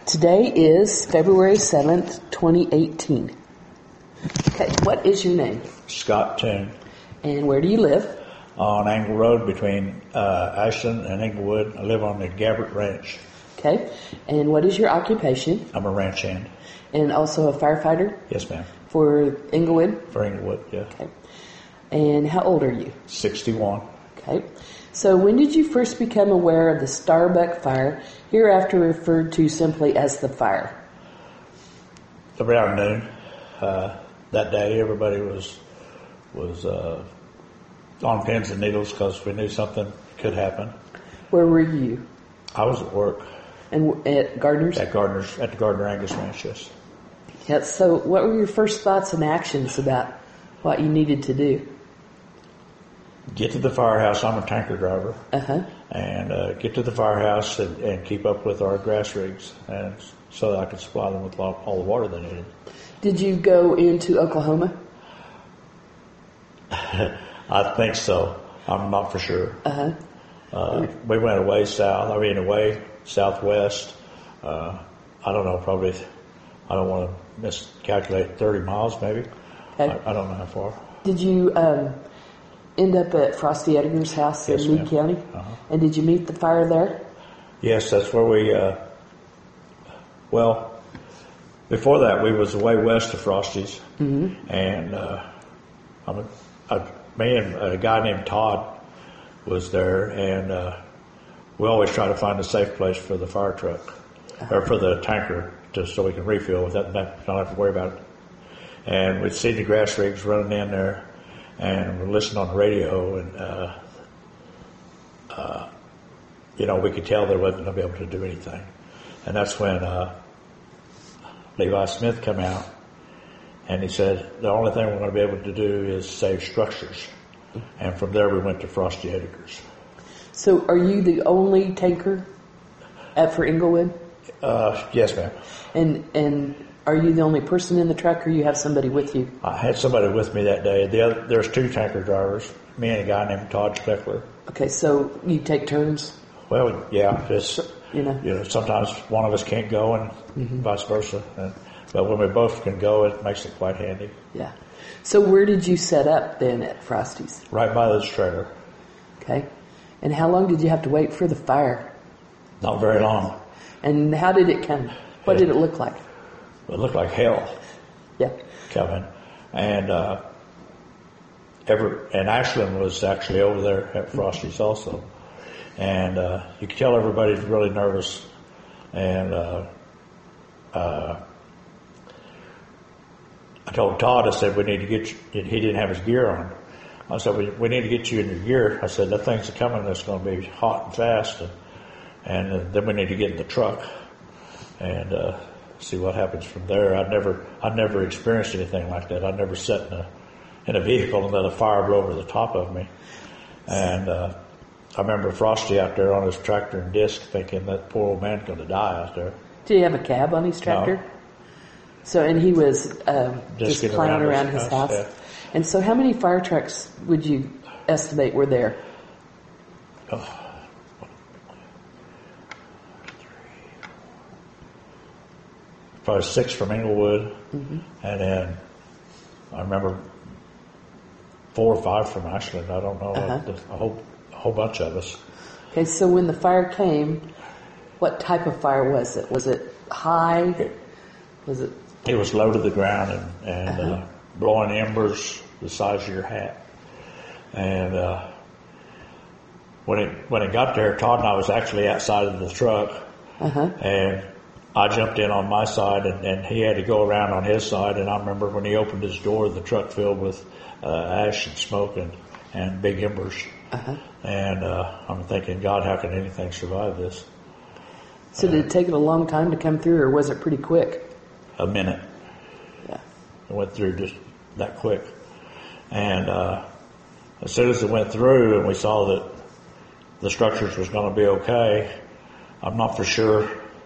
Today is February 7th, 2018. Okay, what is your name? Scott Toon. And where do you live? On Angle Road between Ashland and Englewood. I live on the Gabbert Ranch. Okay, and what is your occupation? I'm a ranch hand. And also a firefighter? Yes, ma'am. For Englewood? For Englewood, yeah. Okay. And how old are you? 61. Okay. So when did you first become aware of the Starbuck fire, hereafter referred to simply as the fire? Around noon that day, everybody was on pins and needles because we knew something could happen. Where were you? I was at work. And at Gardner's? At the Gardner Angus Ranch, yes. Yeah, so what were your first thoughts and actions about what you needed to do? Get to the firehouse. I'm a tanker driver. Uh-huh. And get to the firehouse and keep up with our grass rigs, and so that I could supply them with all the water they needed. Did you go into Oklahoma? I think so. I'm not for sure. Uh-huh. We went away southwest. I don't know, probably, I don't want to miscalculate, 30 miles maybe. Okay. I don't know how far. Did you end up at Frosty Edgar's house Yes, in Meade ma'am. County? Uh-huh. And did you meet the fire there? Yes, that's where we, before that we was way west of Frosty's. Mm-hmm. And me and a guy named Todd was there, and we always try to find a safe place for the fire truck, or for the tanker, just so we can refill with that, not have to worry about it. And we'd see the grass rigs running in there, and we'd listen on the radio, and we could tell they wasn't going to be able to do anything. And that's when Levi Smith came out, and he said, the only thing we're going to be able to do is save structures. And from there we went to Frosty Edgar's. So are you the only tanker for Englewood? Yes, ma'am. And are you the only person in the truck, or you have somebody with you? I had somebody with me that day. There's two tanker drivers, me and a guy named Todd Speckler. Okay, so you take turns? Well, yeah, it's, You know. sometimes one of us can't go and vice versa. But when we both can go, it makes it quite handy. Yeah. So where did you set up then at Frosty's? Right by this trailer. Okay. And how long did you have to wait for the fire? Not very long. And how did it come? What did it look like? It looked like hell. Yeah. Coming. And Ashland was actually over there at Frosty's also. And you could tell everybody's really nervous. And I told Todd, I said, we need to get you, he didn't have his gear on. I said, we need to get you in your gear. I said, that thing's coming that's going to be hot and fast. And then we need to get in the truck and see what happens from there. I'd never experienced anything like that. I'd never sat in a vehicle and let a fire blow over the top of me. And I remember Frosty out there on his tractor and disc thinking that poor old man's going to die out there. Did he have a cab on his tractor? No. So, and he was just plowing around his house. Yeah. And so how many fire trucks would you estimate were there? Probably 6 from Englewood, and then I remember 4 or 5 from Ashland. I don't know, a whole bunch of us. Okay, so when the fire came, what type of fire was it? Was it high? Was it? It was low to the ground and blowing embers the size of your hat. And when it got there, Todd and I was actually outside of the truck, and I jumped in on my side, and he had to go around on his side. And I remember when he opened his door, the truck filled with ash and smoke and big embers. And I'm thinking, God, how can anything survive this? So did it take it a long time to come through, or was it pretty quick? A minute. Yeah. It went through just that quick. And as soon as it went through and we saw that the structures was going to be okay, I'm not for sure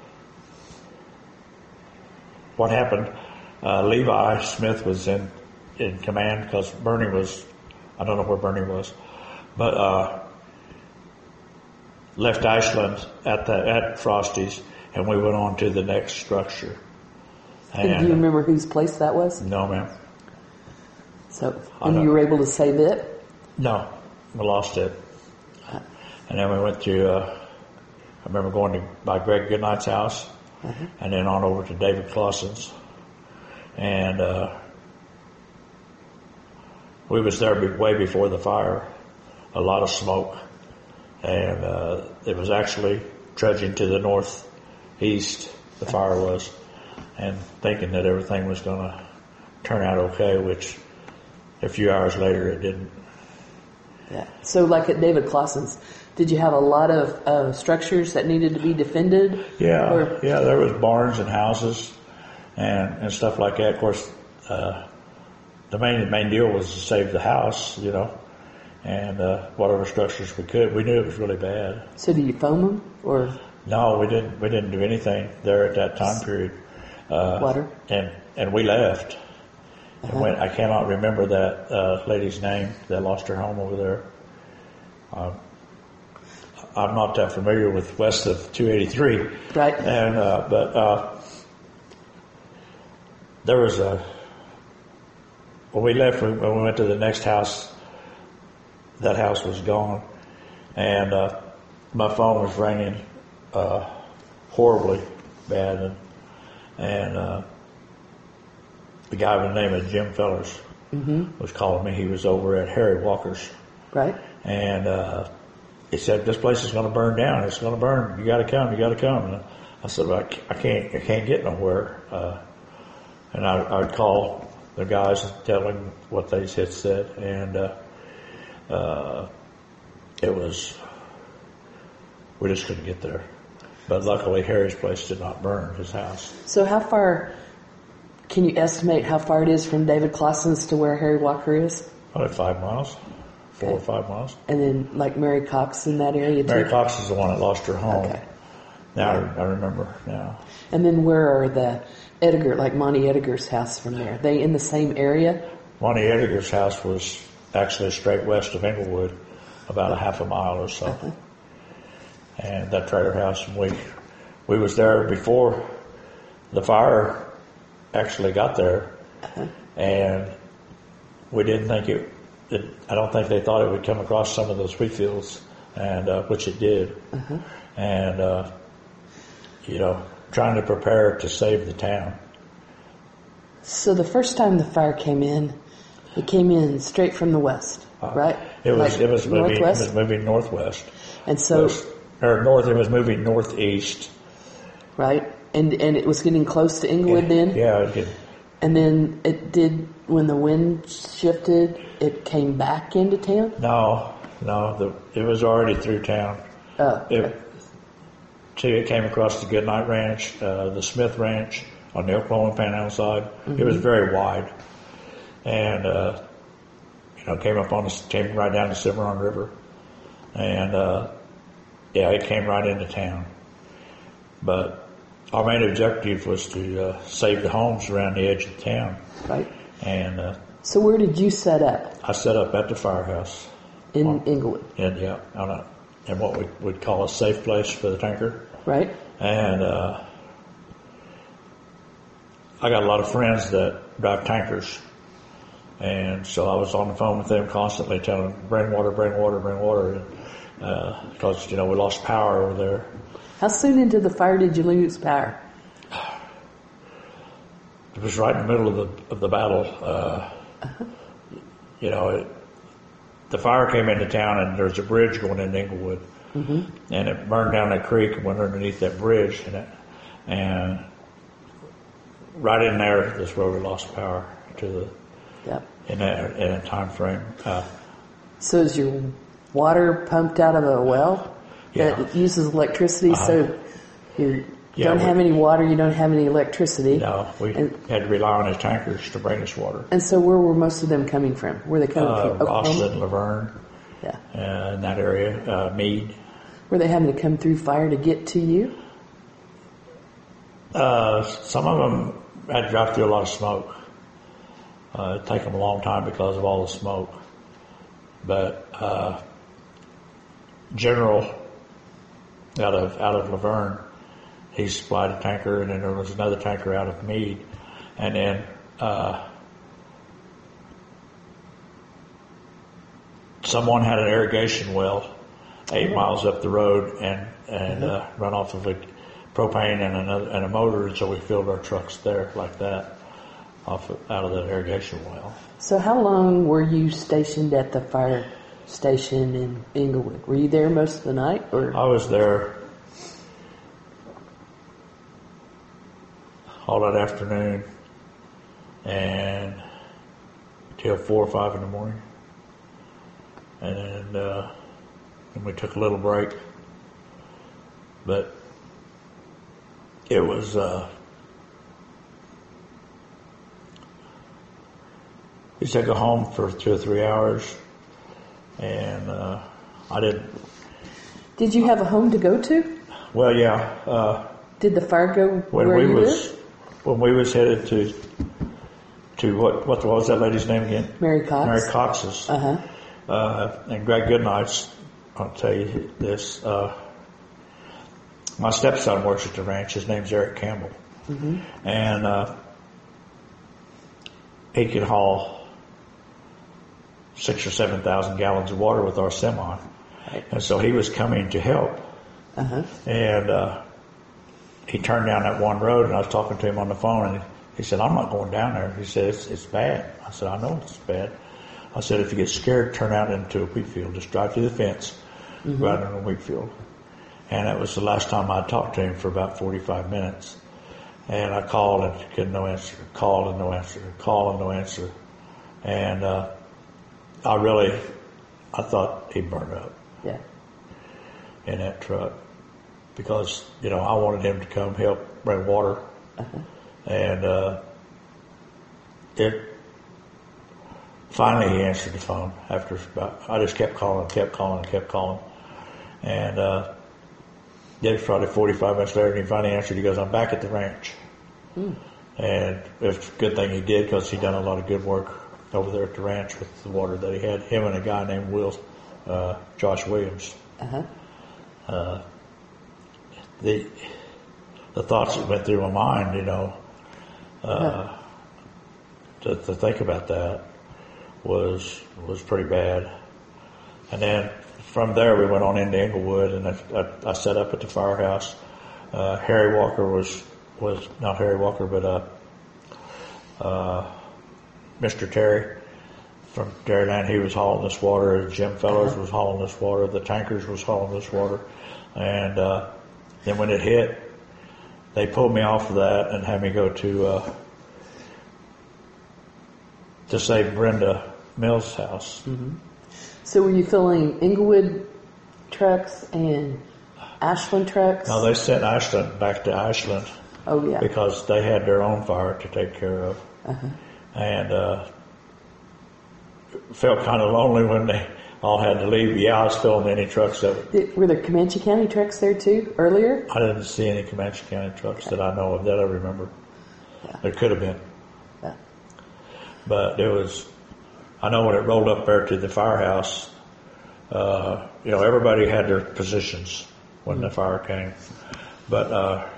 what happened. Levi Smith was in command because Bernie was, I don't know where Bernie was, but left Ashland at Frosty's, and we went on to the next structure. And do you remember whose place that was? No, ma'am. So, and you were able to save it? No, we lost it. And then we went to, I remember going by Greg Goodnight's house, and then on over to David Clausen's. And we was there way before the fire, a lot of smoke. And it was actually trudging to the northeast, the fire was, and thinking that everything was going to turn out okay, which a few hours later it didn't. Yeah. So like at David Clausen's, did you have a lot of structures that needed to be defended? Yeah, there was barns and houses and stuff like that. Of course, the main deal was to save the house, and whatever structures we could. We knew it was really bad. So did you foam them, or? No, we didn't. We didn't do anything there at that time period. Water. And we left. And I cannot remember that lady's name that lost her home over there. I'm not that familiar with west of 283. Right. And but there was when we left, when we went to the next house, that house was gone, and my phone was ringing horribly bad, and the guy by the name of Jim Fellers was calling me. He was over at Harry Walker's, right, and he said, "This place is going to burn down. It's going to burn. You got to come. You got to come." And I said, well, "I can't get nowhere." And I'd call the guys and tell them what they had said, and it was, we just couldn't get there. But luckily, Harry's place did not burn, his house. So how far, can you estimate how far it is from David Clausen's to where Harry Walker is? Probably 5 miles, 4 or 5 miles. And then like Mary Cox in that area too? Mary Cox is the one that lost her home. Okay. Now I remember now. And then where are the Edgar, like Monty Edgar's house from there? Are they in the same area? Monty Edgar's house was actually straight west of Englewood, about a half a mile or so. And that trailer house, we was there before the fire actually got there, and we didn't think I don't think they thought it would come across some of those wheat fields, and which it did. And trying to prepare to save the town. So the first time the fire came in, it came in straight from the west, right? It was northwest? moving northwest. And so it was moving northeast. Right? And it was getting close to Englewood then? Yeah, it did. And then it did, when the wind shifted, it came back into town? No, it was already through town. Oh, okay. It came across the Goodnight Ranch, the Smith Ranch on the Oklahoma Panhandle side. It was very wide, and came right down the Cimarron River, and it came right into town. But our main objective was to save the homes around the edge of town. Right. And so where did you set up? I set up at the firehouse in Englewood. And what we would call a safe place for the tanker. Right. And I got a lot of friends that drive tankers, and so I was on the phone with them constantly telling them, bring water, because, we lost power over there. How soon into the fire did you lose power? It was right in the middle of the battle. The fire came into town, and there's a bridge going into Englewood, and it burned down that creek and went underneath that bridge, and right in there, this where we lost power in a time frame. So is your water pumped out of a well that uses electricity? So you don't have any water, you don't have any electricity. No, we had to rely on the tankers to bring us water. And so where were most of them coming from? Were they coming from Oklahoma? Austin, Laverne, in that area, Meade. Were they having to come through fire to get to you? Some of them had to drive through a lot of smoke. It'd take them a long time because of all the smoke. But General out of Laverne, he supplied a tanker, and then there was another tanker out of Meade, and then someone had an irrigation well 8 miles up the road and run off of a propane and a motor, and so we filled our trucks there like that out of the irrigation well. So how long were you stationed at the fire station in Englewood? Were you there most of the night, or? I was there all that afternoon and till 4 or 5 in the morning, and then we took a little break, but it was we took it home for 2 or 3 hours, and I didn't. Did you have a home to go to? Well, yeah. Did the fire go where you lived? When we was headed to what was that lady's name again? Mary Cox. Mary Cox's. And Greg Goodnight's. I'll tell you this. My stepson works at the ranch. His name's Eric Campbell, and he could haul 6,000 or 7,000 gallons of water with our semi, and so he was coming to help. And he turned down that one road, and I was talking to him on the phone, and he said, "I'm not going down there." He said, "It's bad." I said, "I know it's bad." I said, "If you get scared, turn out into a wheat field. Just drive through the fence, right in a wheat field." And that was the last time I talked to him for about 45 minutes. And I called and get no answer, called and no answer, called and no answer. And I thought he'd burn up in that truck, because, I wanted him to come help bring water. And finally he answered the phone after I just kept calling. And it was probably 45 minutes later, and he finally answered. He goes, "I'm back at the ranch." And it's a good thing he did, because he'd done a lot of good work over there at the ranch with the water that he had. Him and a guy named Josh Williams. The thoughts that went through my mind, to think about that was pretty bad. And then from there we went on into Englewood, and I set up at the firehouse. Harry Walker was not Harry Walker, but Mr. Terry from Dairyland. He was hauling this water. Jim Fellows was hauling this water. The tankers was hauling this water. And then when it hit, they pulled me off of that and had me go to save Brenda Mills' house. So were you filling Englewood trucks and Ashland trucks? No, they sent Ashland back to Ashland. Oh, yeah. Because they had their own fire to take care of. And felt kind of lonely when they all had to leave. Yeah, I was filling any trucks Were there Comanche County trucks there too earlier? I didn't see any Comanche County trucks that I know of, that I remember. There could have been. But it was, I know when it rolled up there to the firehouse, everybody had their positions when the fire came. But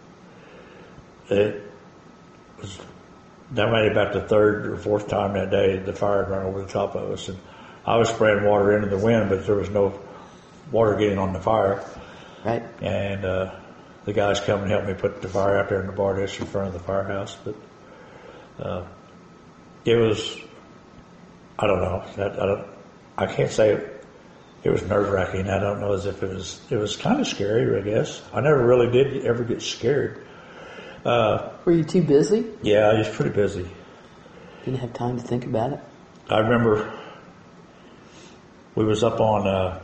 it was, that made about the third or fourth time that day the fire had run over the top of us. And I was spraying water into the wind, but there was no water getting on the fire. Right. And the guys come and help me put the fire out there in the bar dish in front of the firehouse. But it was, I don't know. I can't say it was nerve-wracking. I don't know as if it was kind of scary, I guess. I never really did ever get scared. Were you too busy? Yeah, I was pretty busy. Didn't have time to think about it? I remember we was up on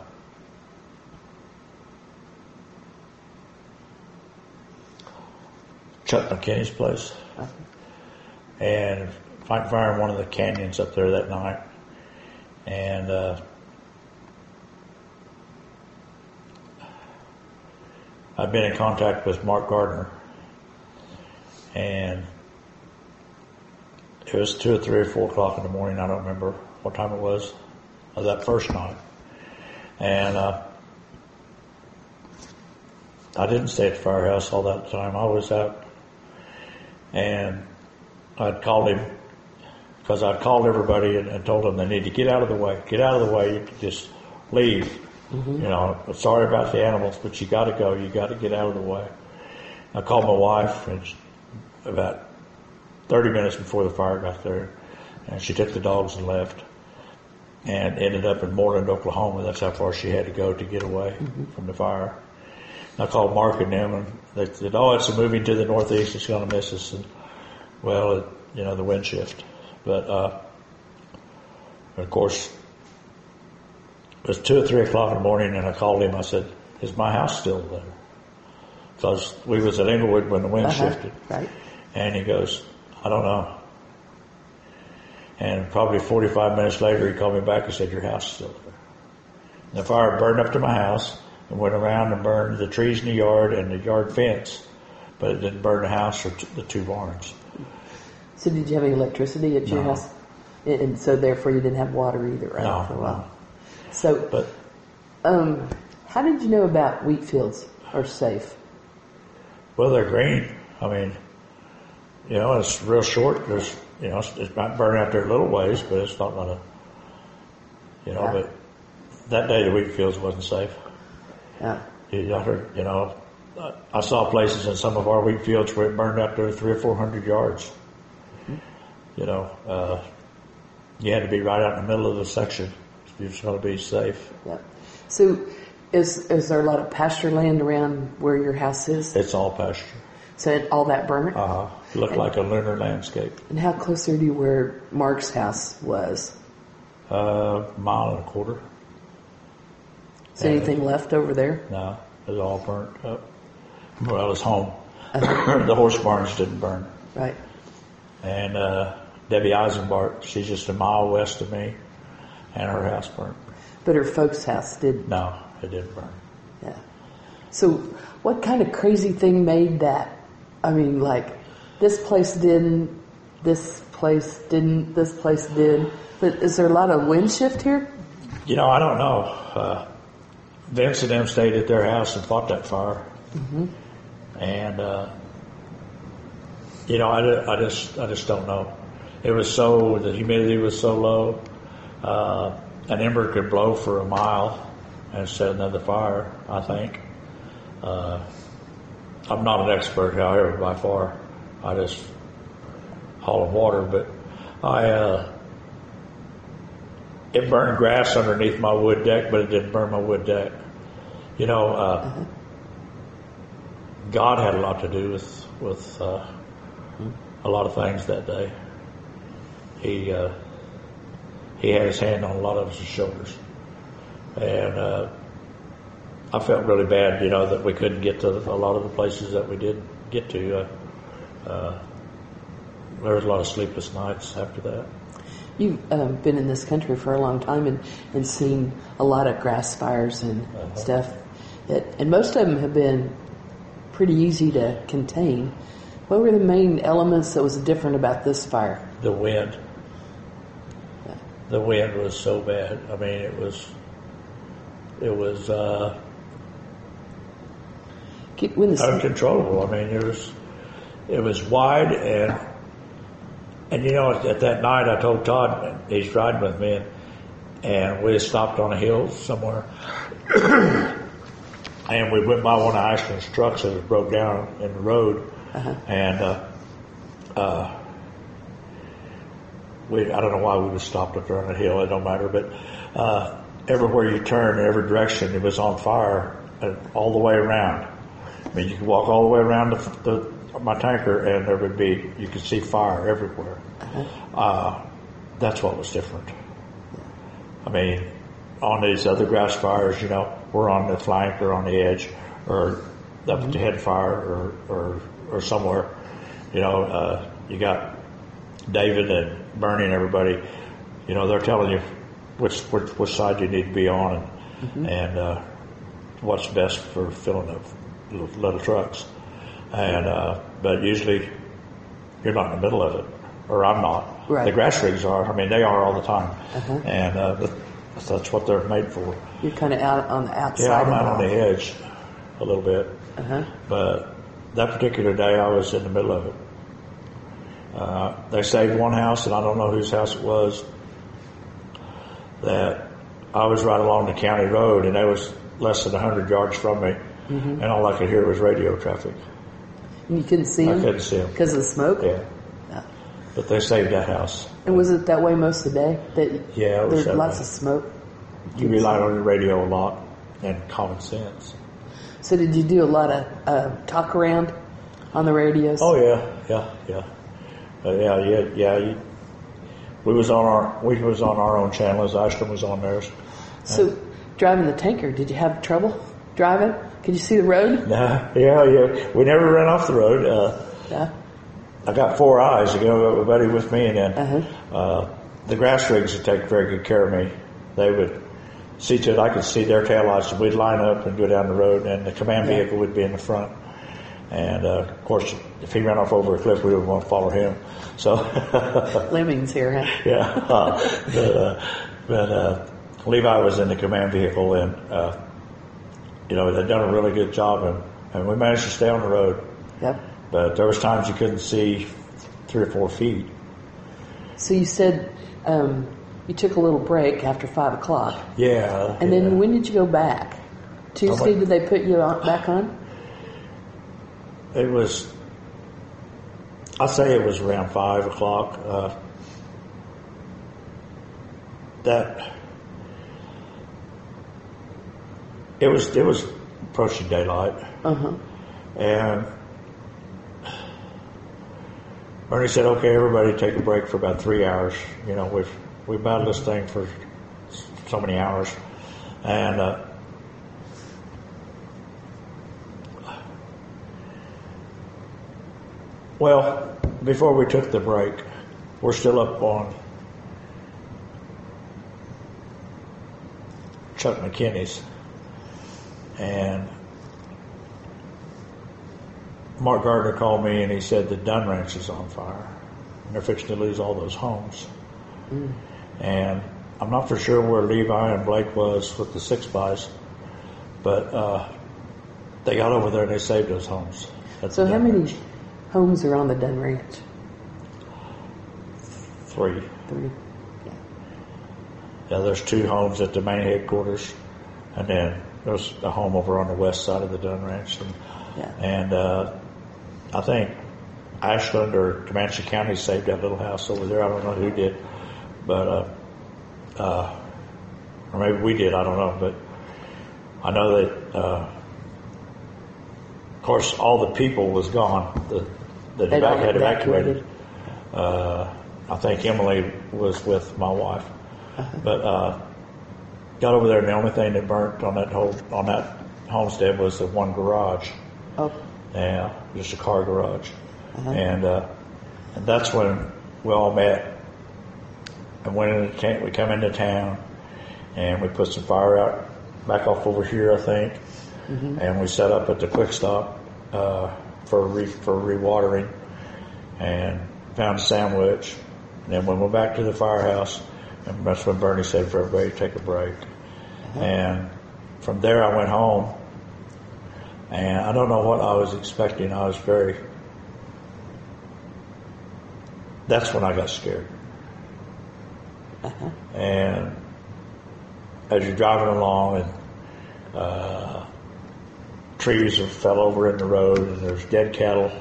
Chuck McKinney's place, and fighting fire in one of the canyons up there that night. And I've been in contact with Mark Gardner, and it was 2 or 3 or 4 o'clock in the morning. I don't remember what time it was of that first night. And I didn't stay at the firehouse all that time. I was out, and I'd called him because I'd called everybody and told them they need to get out of the way. Get out of the way. You can just leave. You know, sorry about the animals, but you got to go. You got to get out of the way. I called my wife, and about 30 minutes before the fire got there, and she took the dogs and left, and ended up in Moreland, Oklahoma. That's how far she had to go to get away from the fire. And I called Mark and them, and they said, "Oh, it's moving to the northeast. It's going to miss us." And well, you know, the wind shift. But of course, it was 2 or 3 o'clock in the morning, and I called him. I said, "Is my house still there?" Because we was at Englewood when the wind shifted. Right. And he goes, "I don't know." And probably 45 minutes later, he called me back and said, "Your house is still there." And the fire burned up to my house and went around and burned the trees in the yard and the yard fence, but it didn't burn the house or the 2 barns. So did you have any electricity at your house? And so therefore you didn't have water either, right? No, for a while. no. So, But how did you know about wheat fields are safe? well, they're green. I mean, you know, it's real short. There's, you know, it might burn out there a little ways, but it's not going to, you know. Yeah. But that day the wheat fields wasn't safe. Yeah. I heard, you know, I saw places in some of our wheat fields where it burned out there 300 or 400 yards. You know, you had to be right out in the middle of the section if you're just going to be safe. Yeah. So is there a lot of pasture land around where your house is? It's all pasture. So all that burnt? It looked like a lunar landscape. And how close are you where Mark's house was? Mile and a quarter. Is anything left over there? No, it was all burnt up. Well, it was home. The horse barns didn't burn. Right. And Debbie Eisenbart, she's just a mile west of me, and her house burnt. But her folks' house did. No, it didn't burn. Yeah. So what kind of crazy thing made that? I mean, like, this place didn't, this place didn't, this place did. But is there a lot of wind shift here? You know, I don't know. Vince and them stayed at their house and fought that fire. And, you know, I just don't know. It was the humidity was so low. An ember could blow for a mile and set another fire, I think. I'm not an expert, however, by far. I just haul water, but it burned grass underneath my wood deck, but it didn't burn my wood deck. You know, God had a lot to do with a lot of things that day. He had his hand on a lot of us' shoulders, and I felt really bad, you know, that we couldn't get to a lot of the places that we did get to. There was a lot of sleepless nights after that. You've been in this country for a long time and seen a lot of grass fires and stuff. And most of them have been pretty easy to contain. What were the main elements that was different about this fire? The wind. Yeah. The wind was so bad. I mean, it was uncontrollable. I mean, it was wide and you know, at that night I told Todd, he's riding with me, and we stopped on a hill somewhere, and we went by one of Ashland's trucks that was broke down in the road, and I don't know why we was stopped up there on a hill. It don't matter, but everywhere you turn, in every direction, it was on fire all the way around. I mean, you could walk all the way around my tanker, and you could see fire everywhere. That's what was different. I mean, on these other grass fires, you know, we're on the flank or on the edge, or up at the head fire, or somewhere. You know, you got David and Bernie and everybody. You know, they're telling you which side you need to be on, and what's best for filling up little trucks. And but usually you're not in the middle of it, or I'm not. Right. The grass rigs are. I mean, they are all the time, and that's what they're made for. You're kind of out on the outside. Yeah, I'm out on the edge a little bit. But that particular day, I was in the middle of it. They saved one house, and I don't know whose house it was, that I was right along the county road, and they was less than 100 yards from me, and all I could hear was radio traffic. And you couldn't see them? I couldn't see them. Because of the smoke? Yeah. But they saved that house. And was it that way most of the day? Yeah, it was There's that lots way. of smoke? You relied on the radio a lot and common sense. So did you do a lot of talk around on the radios? Oh, yeah. We was on our own channel as Ashton was on theirs. So driving the tanker, did you have trouble driving? Could you see the road? Yeah. We never ran off the road. Yeah. I got 4 eyes to go, everybody with me, and then the grass rigs would take very good care of me. They would see to it I could see their taillights, and we'd line up and go down the road, and the command vehicle would be in the front. And of course, if he ran off over a cliff, we would want to follow him. So Lemmings here, huh? yeah, but Levi was in the command vehicle, and they'd done a really good job, and we managed to stay on the road. Yep. But there was times you couldn't see 3 or 4 feet. So you said you took a little break after 5 o'clock. Yeah. And then when did you go back? Tuesday, did they put you back on? It was, I'd say it was around 5 o'clock. It was approaching daylight. And Bernie said, "Okay, everybody take a break for about 3 hours. We battled this thing for so many hours." And well, before we took the break, we're still up on Chuck McKinney's, and Mark Gardner called me and he said the Dunn Ranch is on fire and they're fixing to lose all those homes. And I'm not for sure where Levi and Blake was with the 6-bys, but they got over there and they saved those homes. So how many homes are on the Dunn Ranch? 3. 3. Yeah, there's 2 homes at the main headquarters, and then there's a home over on the west side of the Dunn Ranch. And I think Ashland or Comanche County saved that little house over there. I don't know who did, but or maybe we did. I don't know, but I know that of course all the people was gone. That had evacuated. I think Emily was with my wife, but got over there, and the only thing that burnt on that homestead was the one garage. Oh. Yeah, just a car garage. And that's when we all met and we come into town, and we put some fire out back off over here, I think, and we set up at the quick stop for rewatering, and found a sandwich. And then we went back to the firehouse, and that's when Bernie said for everybody to take a break. And from there I went home, and I don't know what I was expecting. That's when I got scared. And as you're driving along, and trees have fell over in the road, and there's dead cattle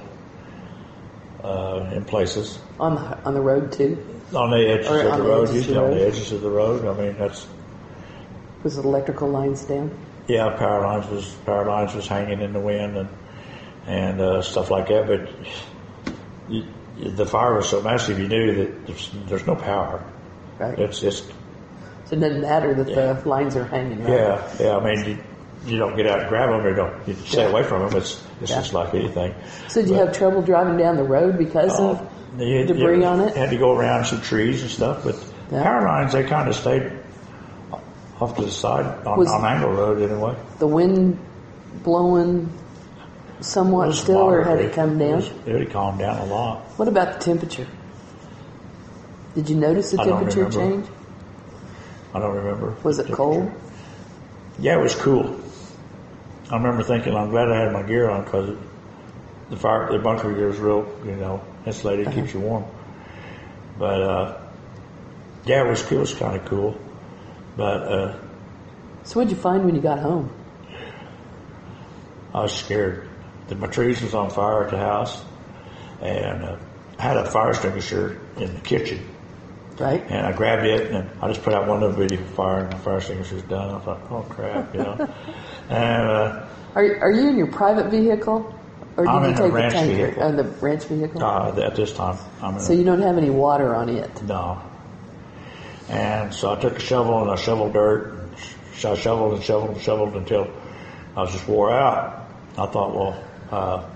in places. On the road too? On the edges of the road, usually on the edges of the road. I mean, that's... Was the electrical lines down? Yeah, power lines was hanging in the wind and stuff like that. But the fire was so massive, you knew that there's no power. Right. It's just... So it doesn't matter that the lines are hanging, right? Yeah. I mean, you don't get out and grab them, or you stay away from them. It's just like anything. So did you have trouble driving down the road because of debris on it? Had to go around some trees and stuff, but power lines, they kind of stayed off to the side on Angle Road anyway. The wind blowing somewhat still, or had it come down? It had calmed down a lot. What about the temperature? Did you notice the temperature change? I don't remember. Was it cold? Yeah, it was cool. I remember thinking, I'm glad I had my gear on because the bunker gear is real, insulated, keeps you warm. But yeah, it was kind of cool. But So what'd you find when you got home? I was scared. My trees was on fire at the house, and I had a fire extinguisher in the kitchen. Right. And I grabbed it, and I just put out one little bitty fire, and the fire extinguisher's done. I thought, oh crap, And Are you in your private vehicle, or did I'm you in a take ranch the tanker? vehicle. The ranch vehicle. at this time, I'm in So you don't have any water on it. no. And so I took a shovel and I shoveled dirt. And I shoveled and shoveled and shoveled until I was just wore out. I thought, well,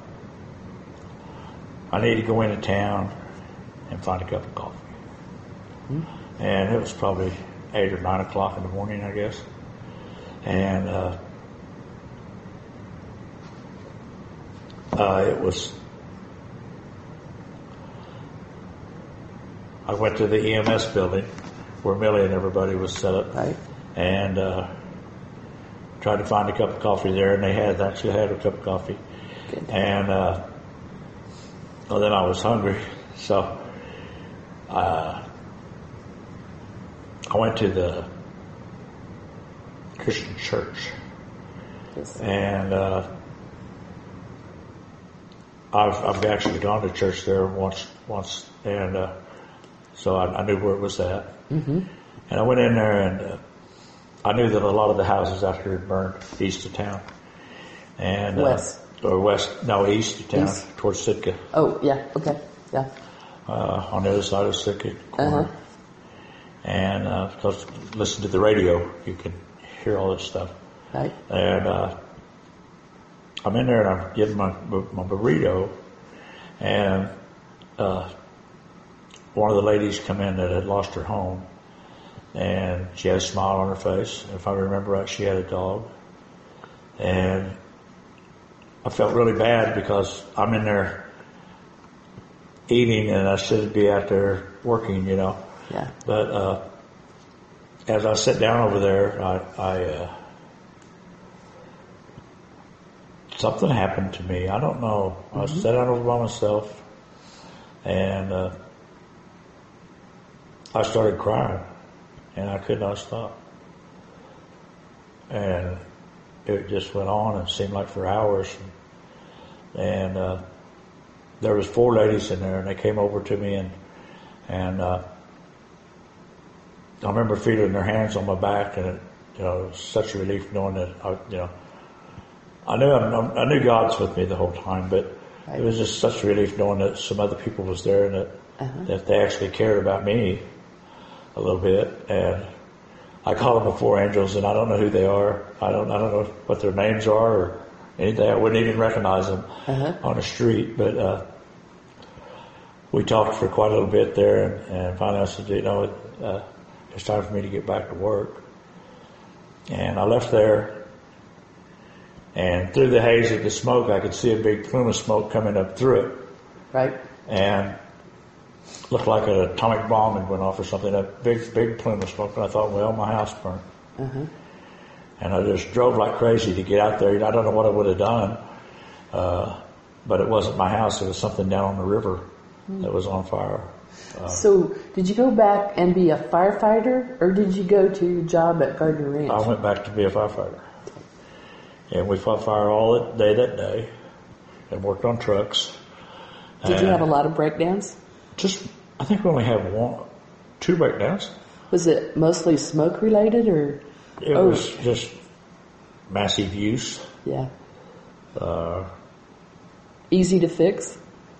I need to go into town and find a cup of coffee. And it was probably 8 or 9 o'clock in the morning, I guess. And I went to the EMS building where Millie and everybody was set up. Right. And tried to find a cup of coffee there, and they actually had a cup of coffee. Good. And well, then I was hungry, so I went to the Christian church, Yes. and I've actually gone to church there once, and so I knew where it was at. Mm-hmm. And I went in there, and I knew that a lot of the houses out here had burned east of town, and east of town, East. towards Sitka. Oh, yeah. Okay. Yeah. On the other side of Sitka corner. And because listen to the radio, you can hear all this stuff. Right. And I'm in there and I'm getting my burrito, and one of the ladies come in that had lost her home, and she had a smile on her face. If I remember right, she had a dog, and I felt really bad because I'm in there eating and I should be out there working, Yeah. But as I sat down over there, I something happened to me. I don't know. I sat down over by myself, and I started crying, and I could not stop. And it just went on and seemed like for hours. And there was 4 ladies in there, and they came over to me, and I remember feeling their hands on my back, and it was such a relief knowing that I knew God's with me the whole time, but Right. it was just such a relief knowing that some other people was there and that they actually cared about me a little bit. And I call them the 4 angels, and I don't know who they are. I don't know what their names are or anything. I wouldn't even recognize them on the street, but we talked for quite a little bit there, and finally I said, it's time for me to get back to work. And I left there, and through the haze of the smoke, I could see a big plume of smoke coming up through it. Right. And looked like an atomic bomb had went off or something, a big plume of smoke. And I thought, well, my house burned. And I just drove like crazy to get out there. I don't know what I would have done, but it wasn't my house. It was something down on the river that was on fire. So did you go back and be a firefighter, or did you go to your job at Gardner Ranch? I went back to be a firefighter. And we fought fire all day that day and worked on trucks. Did you have a lot of breakdowns? I think we only had 2 breakdowns. Was it mostly smoke related, or? It was just massive use. Yeah. Easy to fix?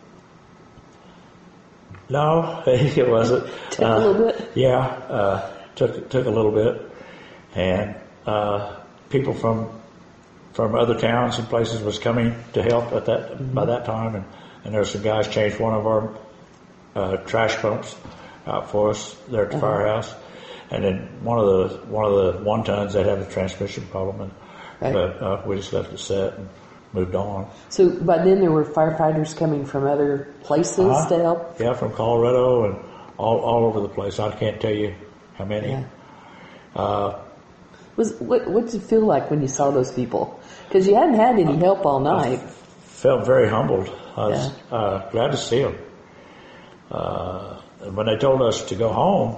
No, it wasn't. Took a little bit? Yeah, took a little bit. And people from other towns and places was coming to help at that by that time, and there were some guys changed one of our trash pumps out for us there at the firehouse, and then one of the 1-tons that had a transmission problem, but we just left it set and moved on. So by then there were firefighters coming from other places to help? Yeah, from Colorado and all over the place. I can't tell you how many. Yeah. What did it feel like when you saw those people? Because you hadn't had any help all night. Felt very humbled. I was glad to see them. When they told us to go home,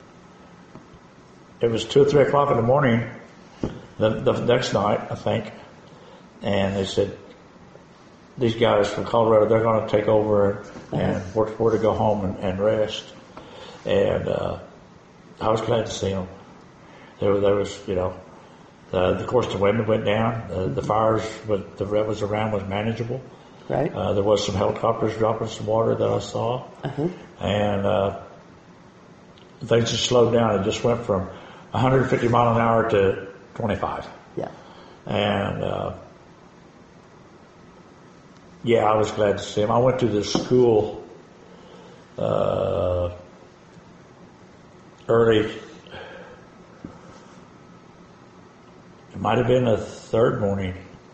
it was 2 or 3 o'clock in the morning the next night, I think, and they said, these guys from Colorado, they're going to take over and we're to go home and rest. And I was glad to see them. There was, of course, the wind went down. The fires that was around was manageable. Right. There was some helicopters dropping some water that I saw. And things just slowed down. It just went from 150 mile an hour to 25. Yeah. And I was glad to see him. I went to the school early. It might have been the third morning.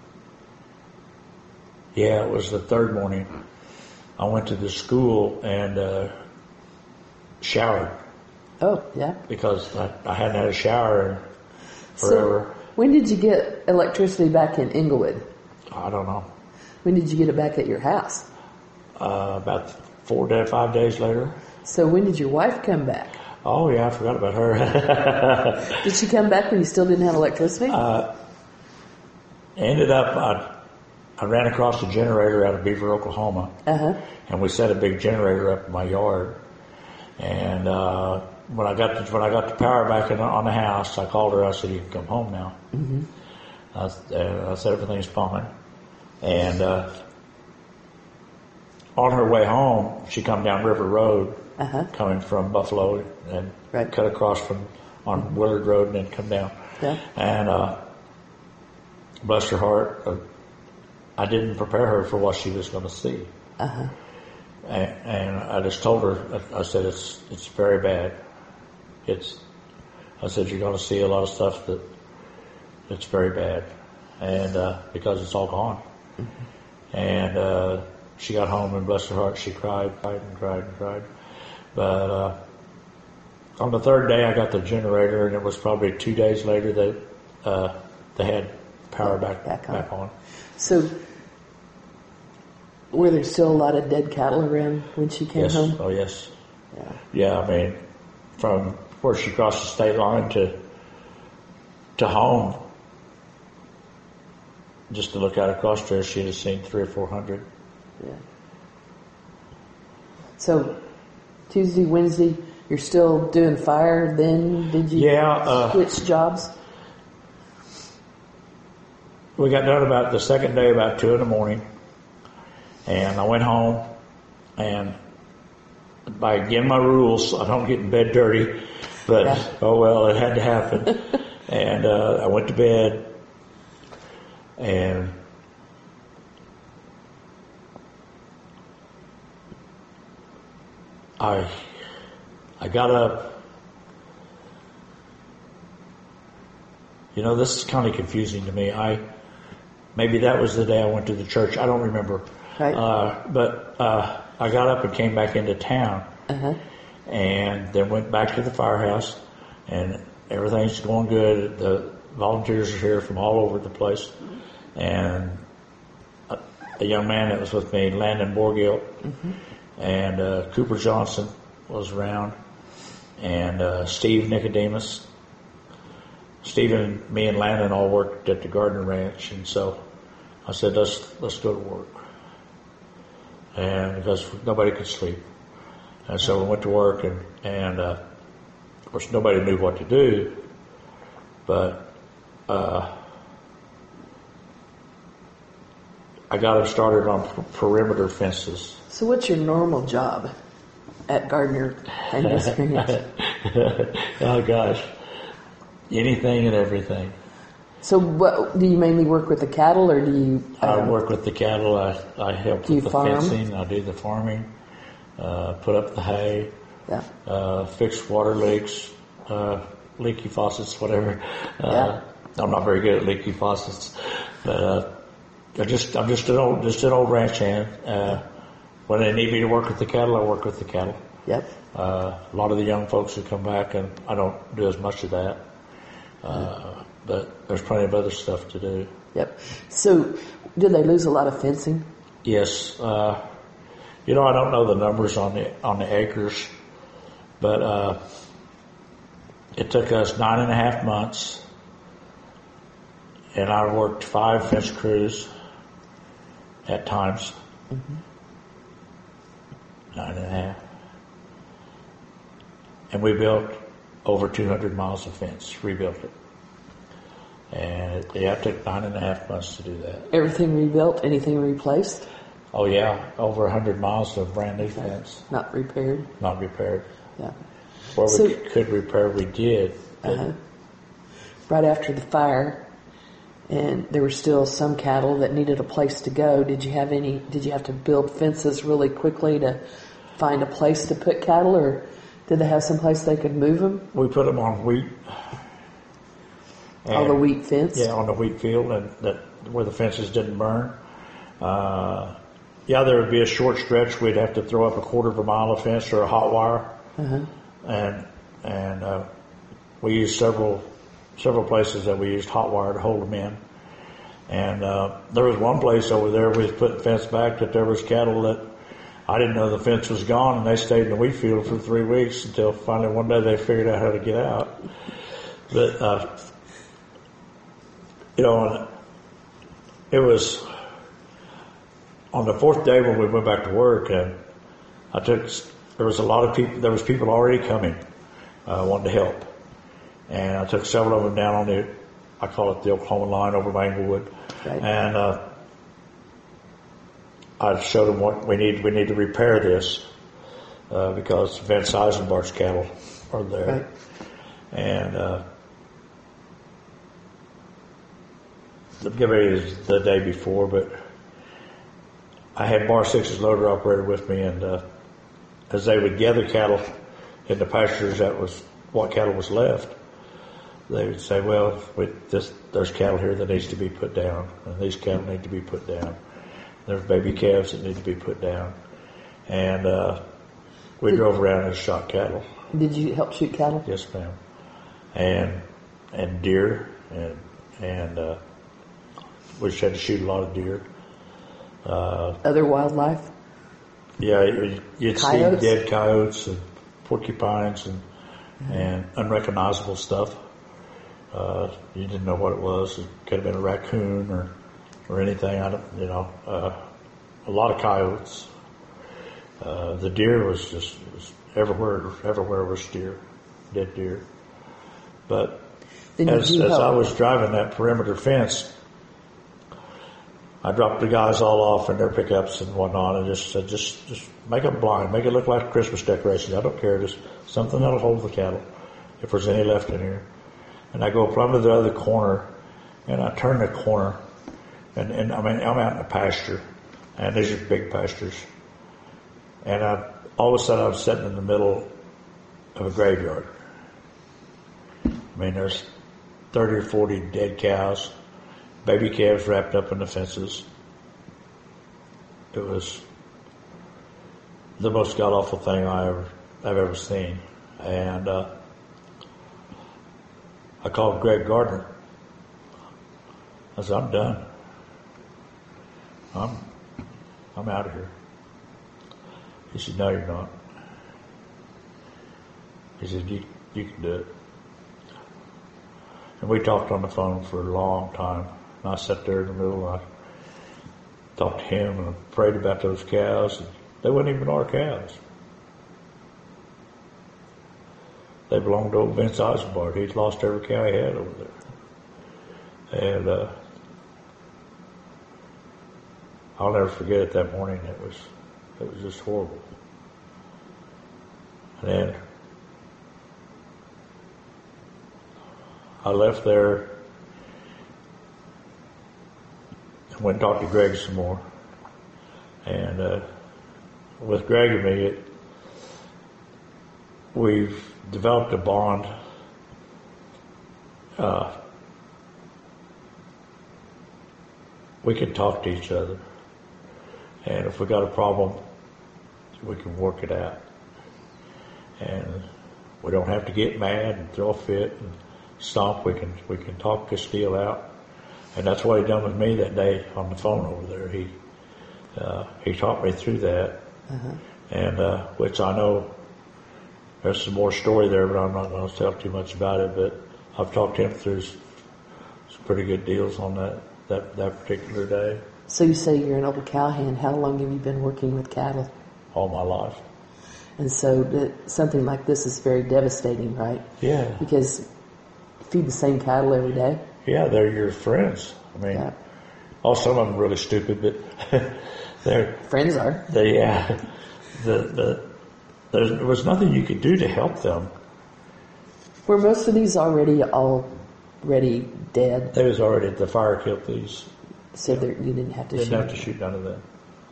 Yeah, it was the third morning. I went to the school and showered. Oh, yeah. Because I hadn't had a shower in forever. So, when did you get electricity back in Inglewood? I don't know. When did you get it back at your house? About 5 days later. So when did your wife come back? Oh, yeah, I forgot about her. Did she come back when you still didn't have electricity? Ended up, I ran across a generator out of Beaver, Oklahoma. And we set a big generator up in my yard. And when I got the power back on the house, I called her. I said, "You can come home now." I said, "Everything's fine." And on her way home, she come down River Road, coming from Buffalo, and cut across on Willard Road and then come down. Yeah. And bless her heart, I didn't prepare her for what she was going to see. And I just told her, I said, it's very bad. I said, you're going to see a lot of stuff that's very bad. And because it's all gone. And she got home, and bless her heart, she cried and cried and cried. But on the third day, I got the generator, and it was probably 2 days later that they had power back on. So were there still a lot of dead cattle around when she came home? Oh, yes. Yeah, I mean, from where she crossed the state line to home, just to look out across there, she'd have seen 300 or 400. Yeah. So Tuesday, Wednesday, you're still doing fire. Then did you switch jobs? We got done about the second day about 2 a.m, and I went home, and by again my rules, I don't get in bed dirty, but oh well, it had to happen. And I went to bed, and I got up. This is kind of confusing to me. Maybe that was the day I went to the church. I don't remember. Right. But I got up and came back into town, and then went back to the firehouse, and everything's going good. The volunteers are here from all over the place, and a young man that was with me, Landon Borgill, and Cooper Johnson was around, and Steve Nicodemus. Steve and me and Landon all worked at the Gardner Ranch, and so I said, let's go to work. And because nobody could sleep. And so we went to work, and of course nobody knew what to do, but I got them started on perimeter fences. So what's your normal job at Gardner and Ranch? Oh gosh. Anything and everything. So what, do you mainly work with the cattle, or do you... I work with the cattle. I help with the fencing. I do the farming, put up the hay, fix water leaks, leaky faucets, whatever. I'm not very good at leaky faucets, but I'm just an old ranch hand. When they need me to work with the cattle, I work with the cattle. Yep. A lot of the young folks who come back, and I don't do as much of that. but there's plenty of other stuff to do. Yep. So, did they lose a lot of fencing? Yes. I don't know the numbers on the acres, but it took us 9.5 months, and I worked 5 fence crews at times. 9.5. And we built over 200 miles of fence, rebuilt it. And it took 9.5 months to do that. Everything rebuilt? Anything replaced? Oh yeah, over 100 miles of brand new fence. Not repaired? Not repaired. Yeah. Where we could repair, we did. Right after the fire, and there were still some cattle that needed a place to go. Did you have to build fences really quickly to find a place to put cattle, or did they have some place they could move them? We put them on wheat. On the wheat fence? Yeah, on the wheat field, and where the fences didn't burn. There would be a short stretch we'd have to throw up a 1/4 mile of fence or a hot wire, and we used several places that we used hot wire to hold them in. And there was one place over there we was putting fence back that there was cattle that I didn't know the fence was gone, and they stayed in the wheat field for 3 weeks until finally one day they figured out how to get out. But it was on the 4th day when we went back to work, and there was a lot of people. There was people already coming, wanting to help, and I took several of them down on I call it the Oklahoma line over by Englewood, right. And I showed them what we need. We need to repair this because Vince Eisenbart's cattle are there, right. And the day before, but I had Bar 6's loader operator with me, and as they would gather cattle in the pastures, that was what cattle was left. They would say, well, there's cattle here that needs to be put down, and these cattle need to be put down. There's baby calves that need to be put down. And we drove around and shot cattle. Did you help shoot cattle? Yes, ma'am. And deer, and we just had to shoot a lot of deer. Other wildlife? Yeah, you'd Coyotes? see dead coyotes and porcupines and unrecognizable stuff. You didn't know what it was. It could have been a raccoon or anything. A lot of coyotes. The deer was everywhere. Everywhere was deer, dead deer. But as I was driving that perimeter fence, I dropped the guys all off in their pickups and whatnot, and just said, just make them blind, make it look like Christmas decorations. I don't care, just something that'll hold the cattle, if there's any left in here. And I go plumb to the other corner, and I turn the corner, and I'm out in the pasture, and these are big pastures, and all of a sudden I'm sitting in the middle of a graveyard. There's 30 or 40 dead cows. Baby calves wrapped up in the fences. It was the most god-awful thing I've ever seen. And I called Greg Gardner. I said, I'm done. I'm out of here. He said, no, you're not. He said, you can do it. And we talked on the phone for a long time. And I sat there in the middle, and I talked to him, and I prayed about those cows. And they weren't even our cows. They belonged to old Vince Eisenbart. He'd lost every cow he had over there. And I'll never forget it that morning. It was just horrible. And then I left there and went and talked to Greg some more. And with Greg and me, we've developed a bond. We can talk to each other. And if we got a problem, we can work it out. And we don't have to get mad and throw a fit and stomp. We can talk this deal out, and that's what he done with me that day on the phone over there. He taught me through that, and which I know there's some more story there, but I'm not going to tell too much about it. But I've talked him through some pretty good deals on that particular day. So you say you're an old cowhand. How long have you been working with cattle? All my life. And so something like this is very devastating, right? Yeah. Because you feed the same cattle every day. Yeah, they're your friends. I mean, some of them are really stupid, but they're friends are. There was nothing you could do to help them. Were most of these already dead? They was already, the fire killed these. So you didn't have to shoot? Didn't have to shoot none of them.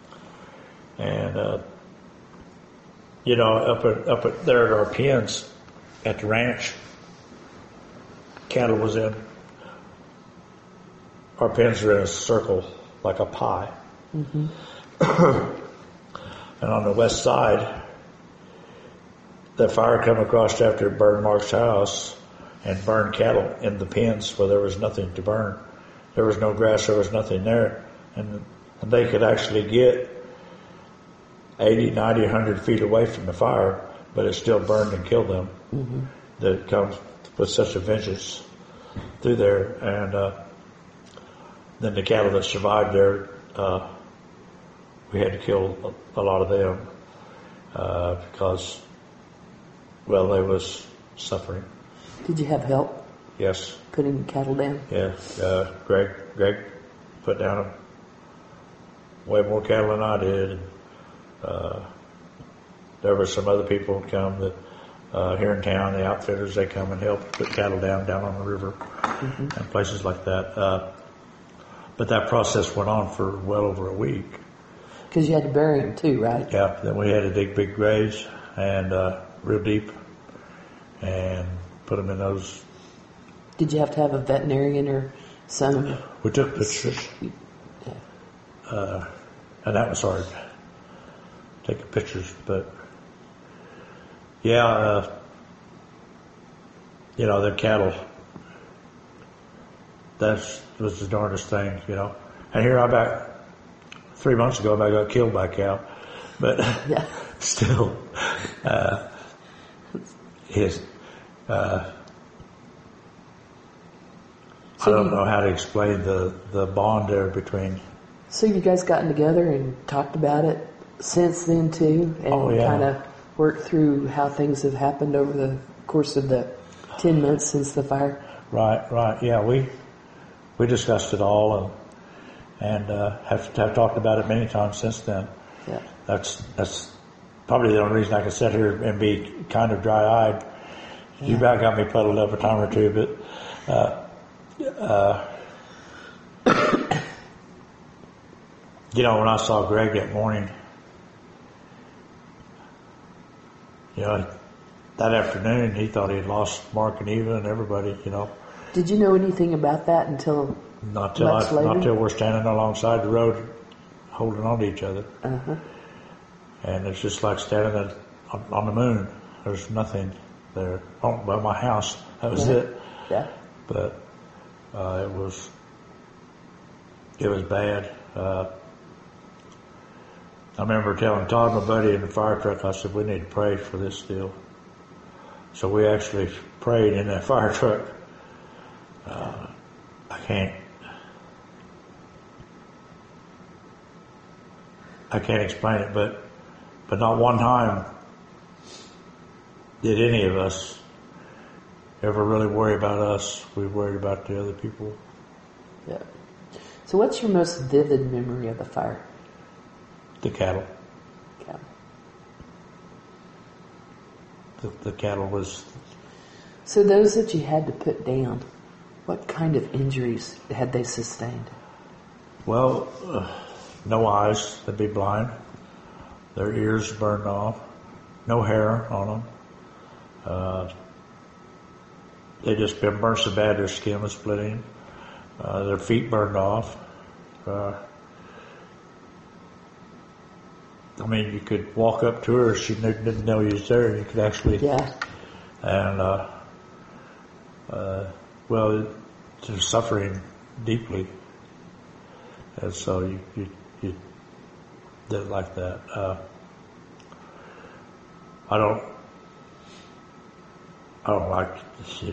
And, you know, up at there at our pens at the ranch, cattle was in, our pens were in a circle like a pie. Mm-hmm. And on the west side, the fire come across after it burned Mark's house and burned cattle in the pens where there was nothing to burn. There was no grass, there was nothing there. And they could actually get 80, 90, 100 feet away from the fire, but it still burned and killed them. Mm-hmm. That it comes with such a vengeance through there. And then the cattle that survived there, we had to kill a lot of them because, well, they was suffering. Did you have help? Yes. Putting cattle down? Yeah. Greg put down way more cattle than I did. And, there were some other people who come that here in town, the outfitters, they come and help put cattle down on the river and places like that. But that process went on for well over a week. Because you had to bury them too, right? Yeah. Then we had to dig big graves and real deep and put them in those. Did you have to have a veterinarian or some? We took pictures. And that was hard, taking pictures. But, yeah, you know, the cattle, that was the darndest thing, you know. And here about 3 months ago, I got killed by a cow. But still, I don't know how to explain the bond there between. So you guys gotten together and talked about it since then too, and kind of worked through how things have happened over the course of the 10 months since the fire. Right. Yeah, we discussed it all and have talked about it many times since then. Yeah. That's probably the only reason I can sit here and be kind of dry-eyed. Yeah. You about got me puddled up a time or two, but. You know, when I saw Greg that morning, you know, that afternoon, he thought he had lost Mark and Eva and everybody, you know. Did you know anything about that until Not till we're standing alongside the road holding on to each other. Uh-huh. And it's just like standing on the moon. There's nothing there. Oh, well, my house, that was it. Yeah. But it was bad. I remember telling Todd, my buddy in the fire truck, I said, we need to pray for this deal. So we actually prayed in that fire truck. I can't explain it, but not one time did any of us ever really worry about us. We worried about the other people. Yeah. So what's your most vivid memory of the fire? The cattle. Cattle. The cattle was... So those that you had to put down, what kind of injuries had they sustained? Well, no eyes, they'd be blind. Their ears burned off. No hair on them. They just been burned so bad their skin was splitting. Their feet burned off. I mean, you could walk up to her, she didn't know you was there. You could actually... Yeah. And well, they're suffering deeply, and so you did like that. I don't like this,